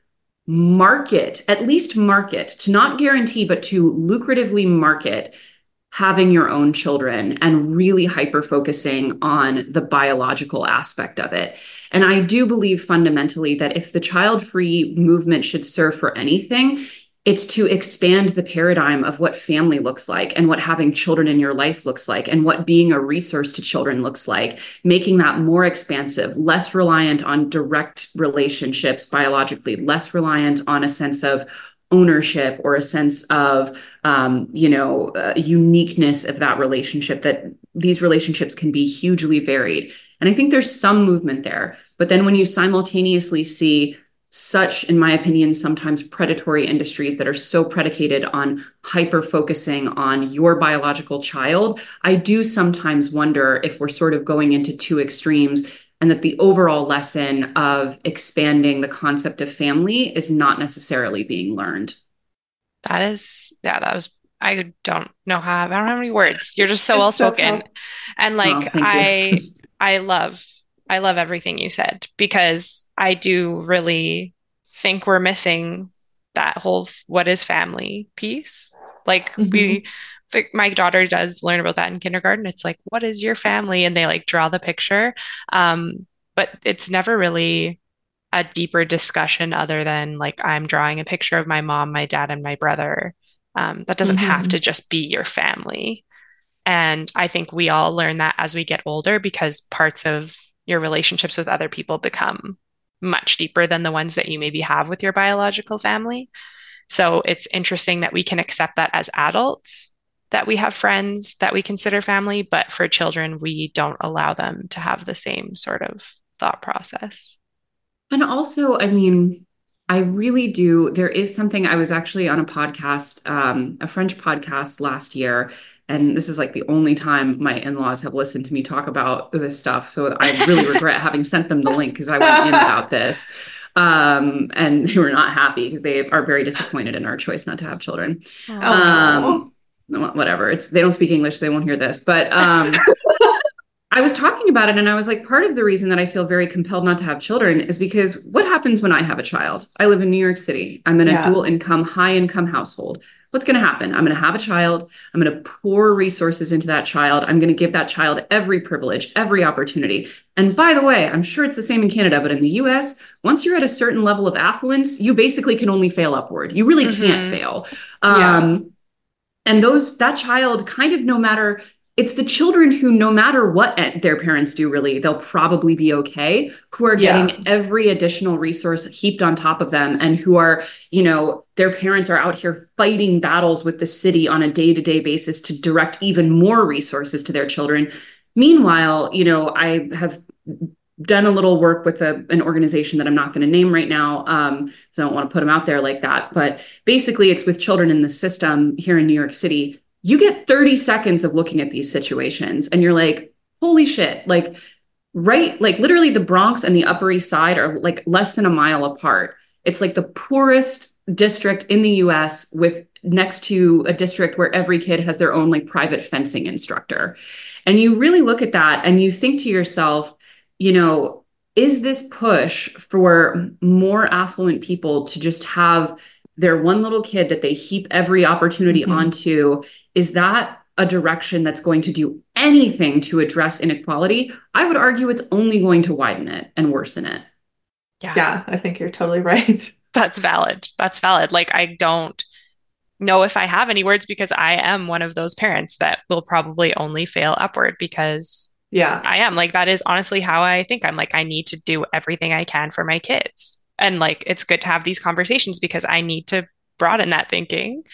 market, at least market, to not guarantee, but to lucratively market having your own children and really hyper focusing on the biological aspect of it. And I do believe fundamentally that if the child-free movement should serve for anything, it's to expand the paradigm of what family looks like and what having children in your life looks like and what being a resource to children looks like, making that more expansive, less reliant on direct relationships biologically, less reliant on a sense of ownership or a sense of, um, you know, uh, uniqueness of that relationship, that these relationships can be hugely varied. And I think there's some movement there. But then when you simultaneously see such, in my opinion, sometimes predatory industries that are so predicated on hyper focusing on your biological child, I do sometimes wonder if we're sort of going into two extremes, and that the overall lesson of expanding the concept of family is not necessarily being learned. That is, yeah, that was, I don't know how, I don't have any words. You're just so well It's so spoken. powerful. And Oh, like, thank you. I, I love, I love everything you said because I do really think we're missing that whole f- what is family piece. Like Mhm. we, like my daughter does learn about that in kindergarten. It's like, what is your family? And they like draw the picture. Um, but it's never really a deeper discussion other than like I'm drawing a picture of my mom, my dad, and my brother. Um, that doesn't have to Mhm. just be your family. And I think we all learn that as we get older because parts of your relationships with other people become much deeper than the ones that you maybe have with your biological family. So it's interesting that we can accept that as adults, that we have friends that we consider family, but for children, we don't allow them to have the same sort of thought process. And also, I mean, I really do. There is something I was actually on a podcast, um, a French podcast last year, and this is like the only time my in-laws have listened to me talk about this stuff. So I really regret having sent them the link because I went in about this. Um, and they were not happy because they are very disappointed in our choice not to have children. Oh Oh, no. Um, whatever. It's they don't speak English, so they won't hear this. But um I was talking about it and I was like, part of the reason that I feel very compelled not to have children is because what happens when I have a child? I live in New York City. I'm in a Yeah. dual income, high income household. What's going to happen? I'm going to have a child. I'm going to pour resources into that child. I'm going to give that child every privilege, every opportunity. And by the way, I'm sure it's the same in Canada, but in the U S, once you're at a certain level of affluence, you basically can only fail upward. You really can't mm-hmm. fail. Yeah. Um, and those that child kind of no matter it's the children who no matter what their parents do really they'll probably be okay who are Yeah. getting every additional resource heaped on top of them and who are you know their parents are out here fighting battles with the city on a day-to-day basis to direct even more resources to their children. Meanwhile, you know I have done a little work with a, an organization that I'm not going to name right now. Um, so I don't want to put them out there like that. But basically, it's with children in the system here in New York City. You get thirty seconds of looking at these situations and you're like, holy shit, like, right, like literally the Bronx and the Upper East Side are like less than a mile apart. It's like the poorest district in the U S with next to a district where every kid has their own like private fencing instructor. And you really look at that and you think to yourself, you know, is this push for more affluent people to just have their one little kid that they heap every opportunity Mhm. onto, is that a direction that's going to do anything to address inequality? I would argue it's only going to widen it and worsen it. Yeah. Yeah, I think you're totally right. That's valid. That's valid. Like, I don't know if I have any words because I am one of those parents that will probably only fail upward because Yeah. I am like, that is honestly how I think. I'm like, I need to do everything I can for my kids. And like, it's good to have these conversations because I need to broaden that thinking.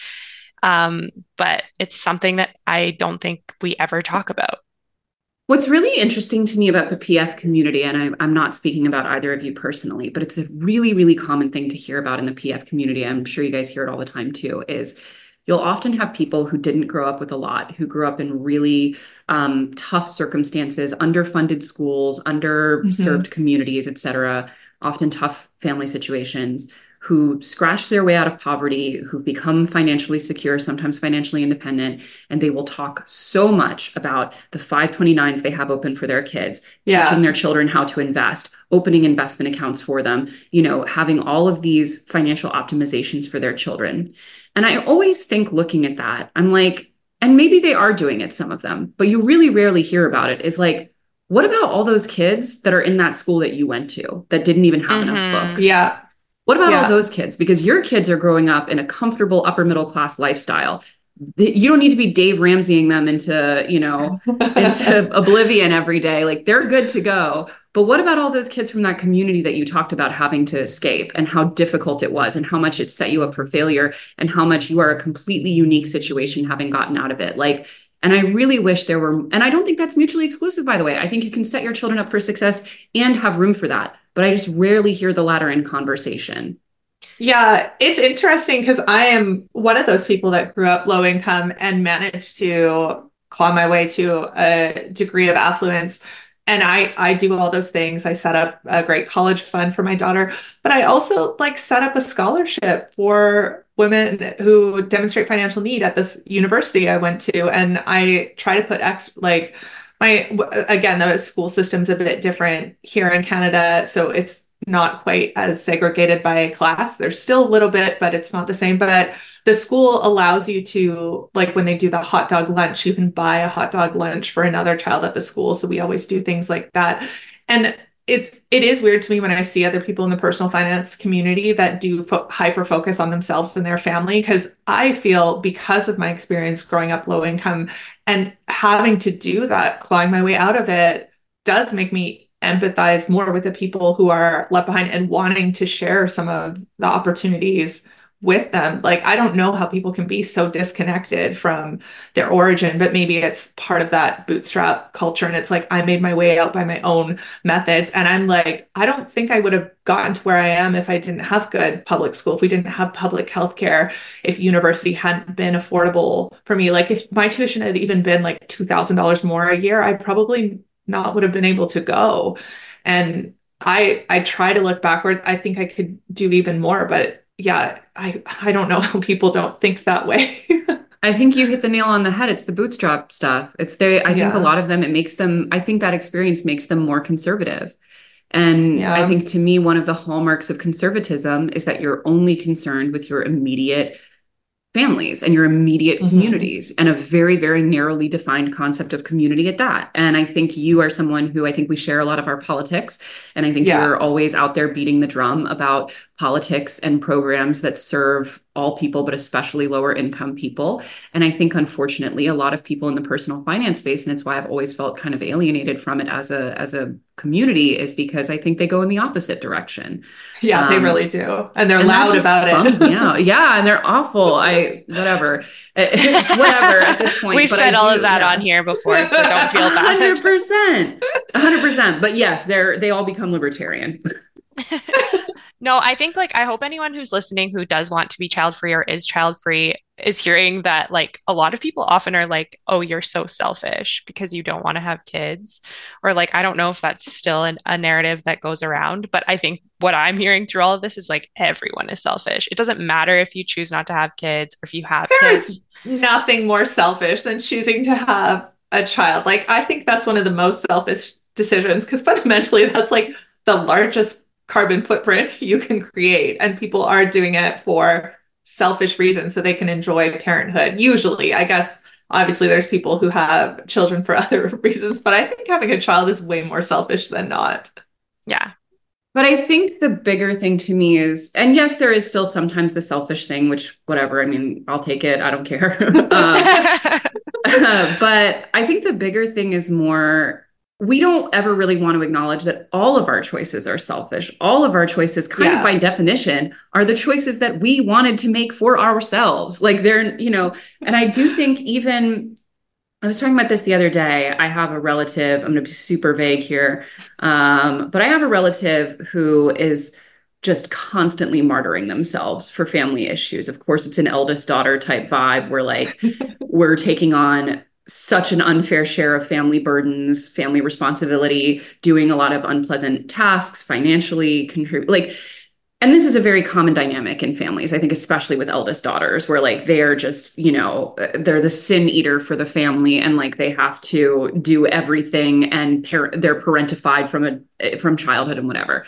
Um, but it's something that I don't think we ever talk about. What's really interesting to me about the P F community, and I, I'm not speaking about either of you personally, but it's a really, really common thing to hear about in the P F community. I'm sure you guys hear it all the time too, is you'll often have people who didn't grow up with a lot, who grew up in really um, tough circumstances, underfunded schools, underserved Mhm. communities, et cetera, often tough family situations, who scratch their way out of poverty, who've become financially secure, sometimes financially independent, and they will talk so much about the five twenty-nines they have open for their kids, Yeah. teaching their children how to invest, opening investment accounts for them, you know, having all of these financial optimizations for their children. And I always think looking at that, I'm like, and maybe they are doing it, some of them, but you really rarely hear about it, is like, what about all those kids that are in that school that you went to that didn't even have enough Mhm. books? Yeah. What about all Yeah. those kids? Because your kids are growing up in a comfortable upper middle class lifestyle. Th- You don't need to be Dave Ramseying them into, you know, into oblivion every day. Like they're good to go. But what about all those kids from that community that you talked about having to escape and how difficult it was and how much it set you up for failure and how much you are a completely unique situation having gotten out of it? Like, and I really wish there were, and I don't think that's mutually exclusive, by the way. I think you can set your children up for success and have room for that. But I just rarely hear the latter in conversation. Yeah, it's interesting because I am one of those people that grew up low income and managed to claw my way to a degree of affluence. And I I do all those things. I set up a great college fund for my daughter, but I also like set up a scholarship for women who demonstrate financial need at this university I went to, and I try to put ex like my w- again, the school system's a bit different here in Canada, so it's not quite as segregated by class. There's still a little bit, but it's not the same. But the school allows you to, like when they do the hot dog lunch, you can buy a hot dog lunch for another child at the school. So we always do things like that. And it it is weird to me when I see other people in the personal finance community that do fo- hyper focus on themselves and their family, because I feel, because of my experience growing up low income and having to do that, clawing my way out of it, does make me empathize more with the people who are left behind and wanting to share some of the opportunities with them. Like, I don't know how people can be so disconnected from their origin, but maybe it's part of that bootstrap culture. And it's like, I made my way out by my own methods. And I'm like, I don't think I would have gotten to where I am if I didn't have good public school, if we didn't have public healthcare, if university hadn't been affordable for me. Like, if my tuition had even been like two thousand dollars more a year, I probably not would have been able to go. And I I try to look backwards. I think I could do even more, but yeah, I I don't know how people don't think that way. I think you hit the nail on the head. It's the bootstrap stuff. It's the, I think a Yeah. lot of them, it makes them, I think that experience makes them more conservative. And I Yeah. think, to me, one of the hallmarks of conservatism is that you're only concerned with your immediate families and your immediate Mhm. communities, and a very, very narrowly defined concept of community at that. And I think you are someone who, I think we share a lot of our politics. And I think Yeah. you're always out there beating the drum about politics and programs that serve all people, but especially lower income people. And I think, unfortunately, a lot of people in the personal finance space, and it's why I've always felt kind of alienated from it as a, as a community, is because I think they go in the opposite direction. Yeah, they Um, really do. And they're and that loud just about bums it. me out. Yeah, and they're awful. I whatever. It's whatever at this point. We've but said I all do, of that yeah. on here before, so don't feel A hundred bad. percent, a hundred percent. But yes, they're they all become libertarian. No, I think like I hope anyone who's listening who does want to be child free or is child free is hearing that like a lot of people often are like, oh, you're so selfish because you don't want to have kids. Or like, I don't know if that's still an, a narrative that goes around, but I think what I'm hearing through all of this is like everyone is selfish. It doesn't matter if you choose not to have kids or if you have There's kids. nothing more selfish than choosing to have a child. Like, I think that's one of the most selfish decisions, because fundamentally that's like the largest carbon footprint you can create. And people are doing it for selfish reasons so they can enjoy parenthood. Usually, I guess, obviously, there's people who have children for other reasons, but I think having a child is way more selfish than not. Yeah. But I think the bigger thing to me is, and yes, there is still sometimes the selfish thing, which whatever. I mean, I'll take it. I don't care. um, but I think the bigger thing is more, we don't ever really want to acknowledge that all of our choices are selfish. All of our choices, kind Yeah. of by definition, are the choices that we wanted to make for ourselves. Like, they're, you know, and I do think, even, I was talking about this the other day. I have a relative, I'm going to be super vague here, um, but I have a relative who is just constantly martyring themselves for family issues. Of course, it's an eldest daughter type vibe where like we're taking on such an unfair share of family burdens, family responsibility, doing a lot of unpleasant tasks, financially contribute, like, and this is a very common dynamic in families, I think, especially with eldest daughters, where like they are just, you know, they're the sin eater for the family, and like they have to do everything, and par- they're parentified from a from childhood and whatever.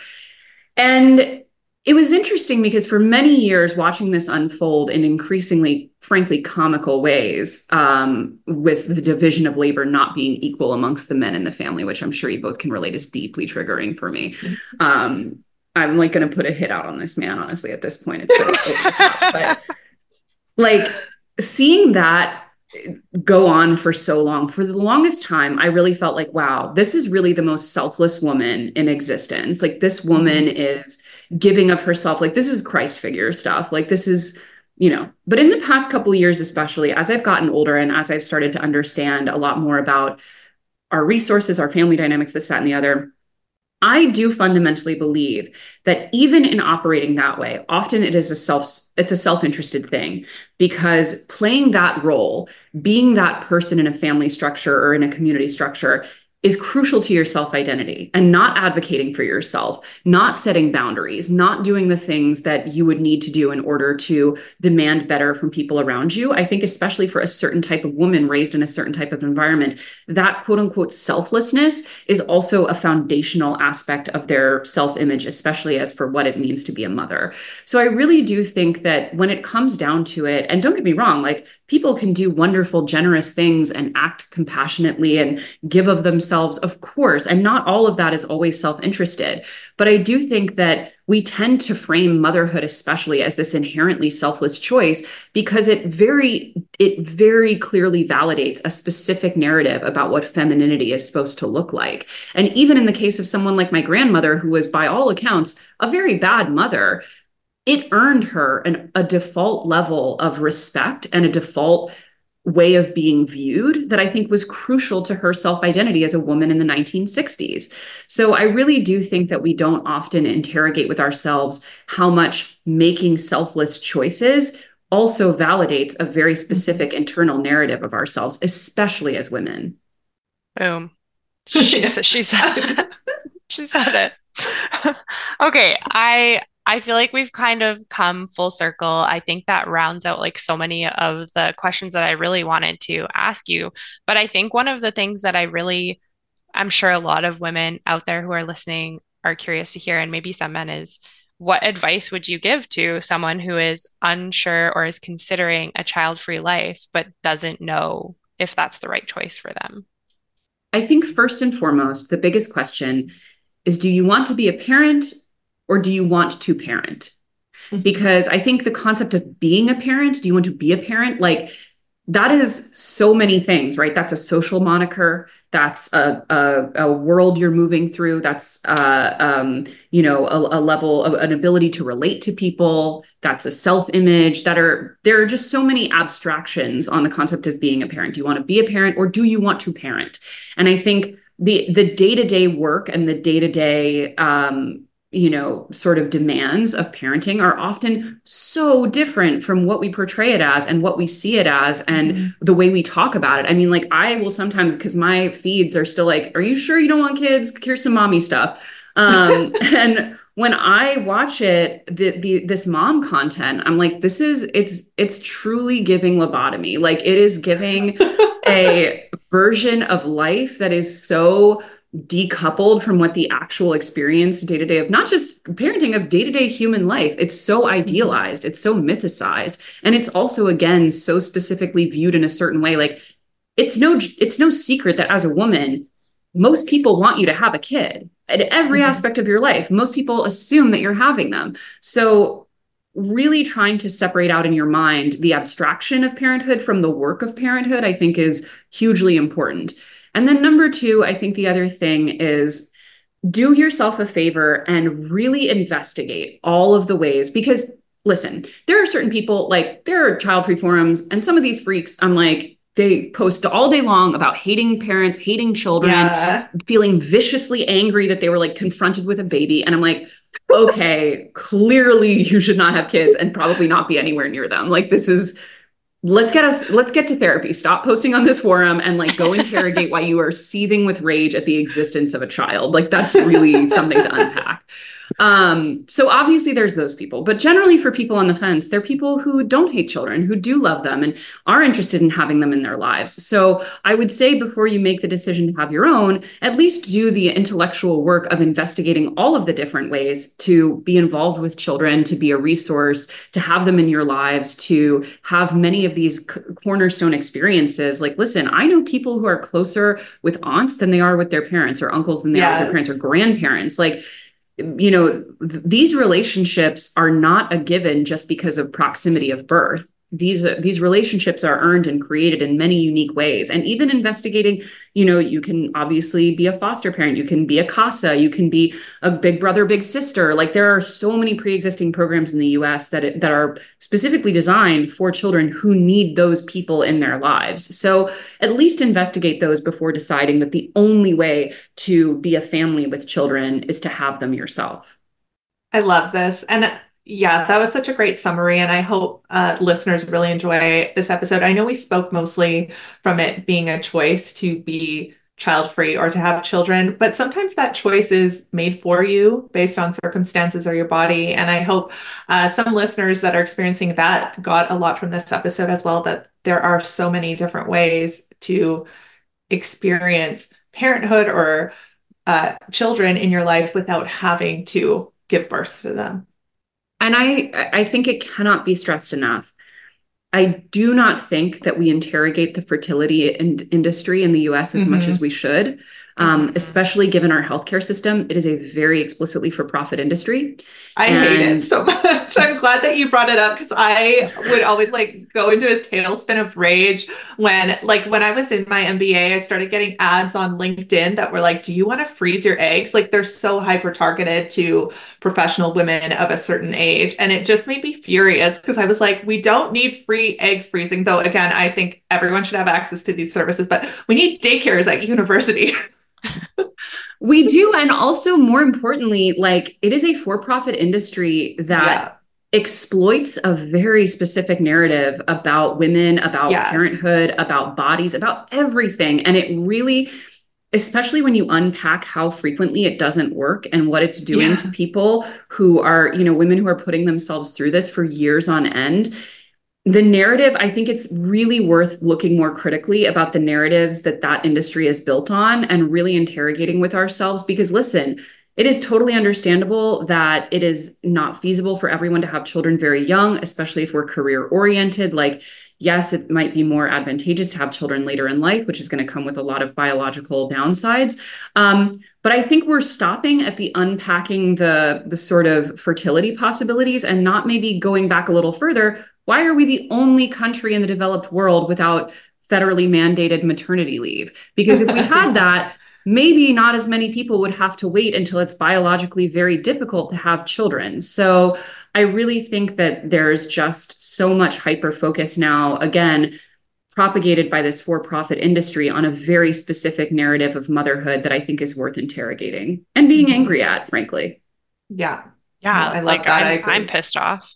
And it was interesting because for many years, watching this unfold in increasingly, frankly, comical ways, um, with the division of labor not being equal amongst the men in the family, which I'm sure you both can relate, is deeply triggering for me. Um, I'm like going to put a hit out on this man, honestly, at this point. It's so over the top. But like, seeing that go on for so long, for the longest time, I really felt like, wow, this is really the most selfless woman in existence. Like, this woman is giving of herself. Like, this is Christ figure stuff. Like, this is, you know, but in the past couple of years, especially as I've gotten older and as I've started to understand a lot more about our resources, our family dynamics, this, that, and the other, I do fundamentally believe that even in operating that way, often it is a self, it's a self-interested thing, because playing that role, being that person in a family structure or in a community structure, is crucial to your self-identity, and not advocating for yourself, not setting boundaries, not doing the things that you would need to do in order to demand better from people around you. I think especially for a certain type of woman raised in a certain type of environment, that quote unquote selflessness is also a foundational aspect of their self-image, especially as for what it means to be a mother. So I really do think that when it comes down to it, and don't get me wrong, like, people can do wonderful, generous things and act compassionately and give of themselves themselves, of course, and not all of that is always self-interested. But I do think that we tend to frame motherhood, especially, as this inherently selfless choice because it very, it very clearly validates a specific narrative about what femininity is supposed to look like. And even in the case of someone like my grandmother, who was, by all accounts, a very bad mother, it earned her an, a default level of respect and a default way of being viewed that I think was crucial to her self-identity as a woman in the nineteen sixties. So I really do think that we don't often interrogate with ourselves how much making selfless choices also validates a very specific mm-hmm. internal narrative of ourselves, especially as women. Boom. She, she said she said it. Okay, I I feel like we've kind of come full circle. I think that rounds out like so many of the questions that I really wanted to ask you. But I think one of the things that I really, I'm sure a lot of women out there who are listening are curious to hear, and maybe some men, is what advice would you give to someone who is unsure or is considering a child-free life, but doesn't know if that's the right choice for them? I think first and foremost, the biggest question is, do you want to be a parent or do you want to parent? Because I think the concept of being a parent, do you want to be a parent? Like that is so many things, right? That's a social moniker. That's a, a, a world you're moving through. That's, uh, um, you know, a, a level of an ability to relate to people. That's a self-image that are, there are just so many abstractions on the concept of being a parent. Do you want to be a parent or do you want to parent? And I think the, the day-to-day work and the day-to-day, um, you know, sort of demands of parenting are often so different from what we portray it as and what we see it as and mm-hmm. the way we talk about it. I mean, like I will sometimes, because my feeds are still like, are you sure you don't want kids? Here's some mommy stuff. Um, and when I watch it, the, the this mom content, I'm like, this is, it's, it's truly giving lobotomy. Like it is giving a version of life that is so decoupled from what the actual experience day-to-day of not just parenting, of day-to-day human life. It's so idealized, it's so mythicized, and it's also again so specifically viewed in a certain way. Like it's no it's no secret that as a woman, most people want you to have a kid at every mm-hmm. aspect of your life. Most people assume that you're having them. So really trying to separate out in your mind the abstraction of parenthood from the work of parenthood, I think, is hugely important. And then number two, I think the other thing is do yourself a favor and really investigate all of the ways, because listen, there are certain people, like there are child-free forums, and some of these freaks, I'm like, they post all day long about hating parents, hating children, yeah. feeling viciously angry that they were like confronted with a baby. And I'm like, okay, clearly you should not have kids and probably not be anywhere near them. Like this is, let's get us, let's get to therapy. Stop posting on this forum and like go interrogate why you are seething with rage at the existence of a child. Like that's really something to unpack. Um, so obviously there's those people, but generally for people on the fence, they're people who don't hate children, who do love them and are interested in having them in their lives. So I would say before you make the decision to have your own, at least do the intellectual work of investigating all of the different ways to be involved with children, to be a resource, to have them in your lives, to have many of these c- cornerstone experiences. Like, listen, I know people who are closer with aunts than they are with their parents, or uncles than they yeah. are with their parents, or grandparents. Like, you know, th- these relationships are not a given just because of proximity of birth. These, uh, these relationships are earned and created in many unique ways. And even investigating, you know, you can obviously be a foster parent, you can be a CASA, you can be a big brother, big sister. Like there are so many pre-existing programs in the U S that, it, that are specifically designed for children who need those people in their lives. So at least investigate those before deciding that the only way to be a family with children is to have them yourself. I love this. And yeah, that was such a great summary. And I hope uh, listeners really enjoy this episode. I know we spoke mostly from it being a choice to be child-free or to have children, but sometimes that choice is made for you based on circumstances or your body. And I hope uh, some listeners that are experiencing that got a lot from this episode as well, that there are so many different ways to experience parenthood or uh, children in your life without having to give birth to them. And I, I think it cannot be stressed enough. I do not think that we interrogate the fertility in- industry in the U S as mm-hmm. much as we should. Um, especially given our healthcare system, it is a very explicitly for-profit industry. I and hate it so much. I'm glad that you brought it up because I would always like go into a tailspin of rage when like when I was in my M B A, I started getting ads on LinkedIn that were like, do you want to freeze your eggs? Like they're so hyper targeted to professional women of a certain age. And it just made me furious because I was like, we don't need free egg freezing. Though again, I think everyone should have access to these services, but we need daycares at university. We do. And also more importantly, like it is a for-profit industry that yeah. exploits a very specific narrative about women, about yes. parenthood, about bodies, about everything. And it really, especially when you unpack how frequently it doesn't work and what it's doing yeah. to people who are, you know, women who are putting themselves through this for years on end. The narrative, I think it's really worth looking more critically about the narratives that that industry is built on and really interrogating with ourselves. Because listen, it is totally understandable that it is not feasible for everyone to have children very young, especially if we're career oriented. Like, yes, it might be more advantageous to have children later in life, which is going to come with a lot of biological downsides. Um, but I think we're stopping at the unpacking the, the sort of fertility possibilities and not maybe going back a little further. Why are we the only country in the developed world without federally mandated maternity leave? Because if we had that, maybe not as many people would have to wait until it's biologically very difficult to have children. So I really think that there's just so much hyper focus now, again, propagated by this for-profit industry on a very specific narrative of motherhood that I think is worth interrogating and being mm-hmm. angry at, frankly. Yeah. Yeah. No, I love like that. I'm, I I'm pissed off.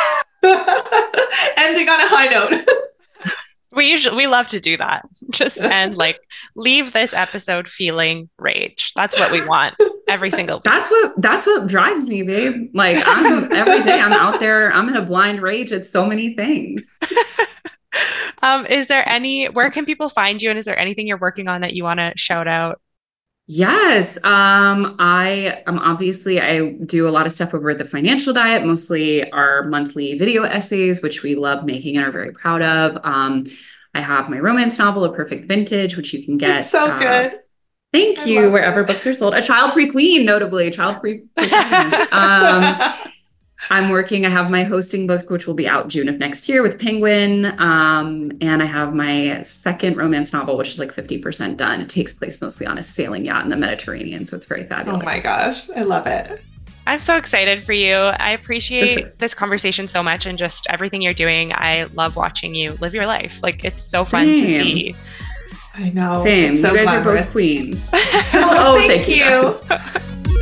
Ending on a high note. We usually, we love to do that. Just end like, leave this episode feeling rage. That's what we want every single week. That's what, that's what drives me, babe. Like I'm every day I'm out there, I'm in a blind rage at so many things. um, is there any, where can people find you? And is there anything you're working on that you want to shout out? Yes. Um, I um, obviously I do a lot of stuff over at The Financial Diet, mostly our monthly video essays, which we love making and are very proud of. Um, I have my romance novel, A Perfect Vintage, which you can get. It's so uh, good. Thank I you. Wherever it. books are sold. A Child-Free Queen, notably. Child-Free Queen. um, I'm working, I have my hosting book, which will be out June of next year with Penguin. Um, and I have my second romance novel, which is like fifty percent done. It takes place mostly on a sailing yacht in the Mediterranean. So it's very fabulous. Oh my gosh. I love it. I'm so excited for you. I appreciate this conversation so much and just everything you're doing. I love watching you live your life. Like it's so fun Same. to see. I know. Same. So you guys glamorous. are both queens. oh, oh, thank, thank you. you.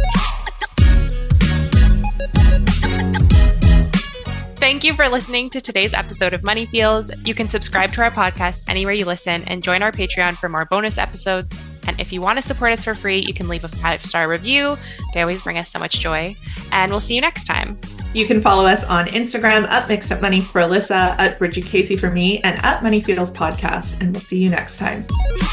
Thank you for listening to today's episode of Money Feels. You can subscribe to our podcast anywhere you listen and join our Patreon for more bonus episodes. And if you want to support us for free, you can leave a five-star review. They always bring us so much joy. And we'll see you next time. You can follow us on Instagram at Mixed Up Money for Alyssa, at Bridget Casey for me, and at Money Feels Podcast. And we'll see you next time.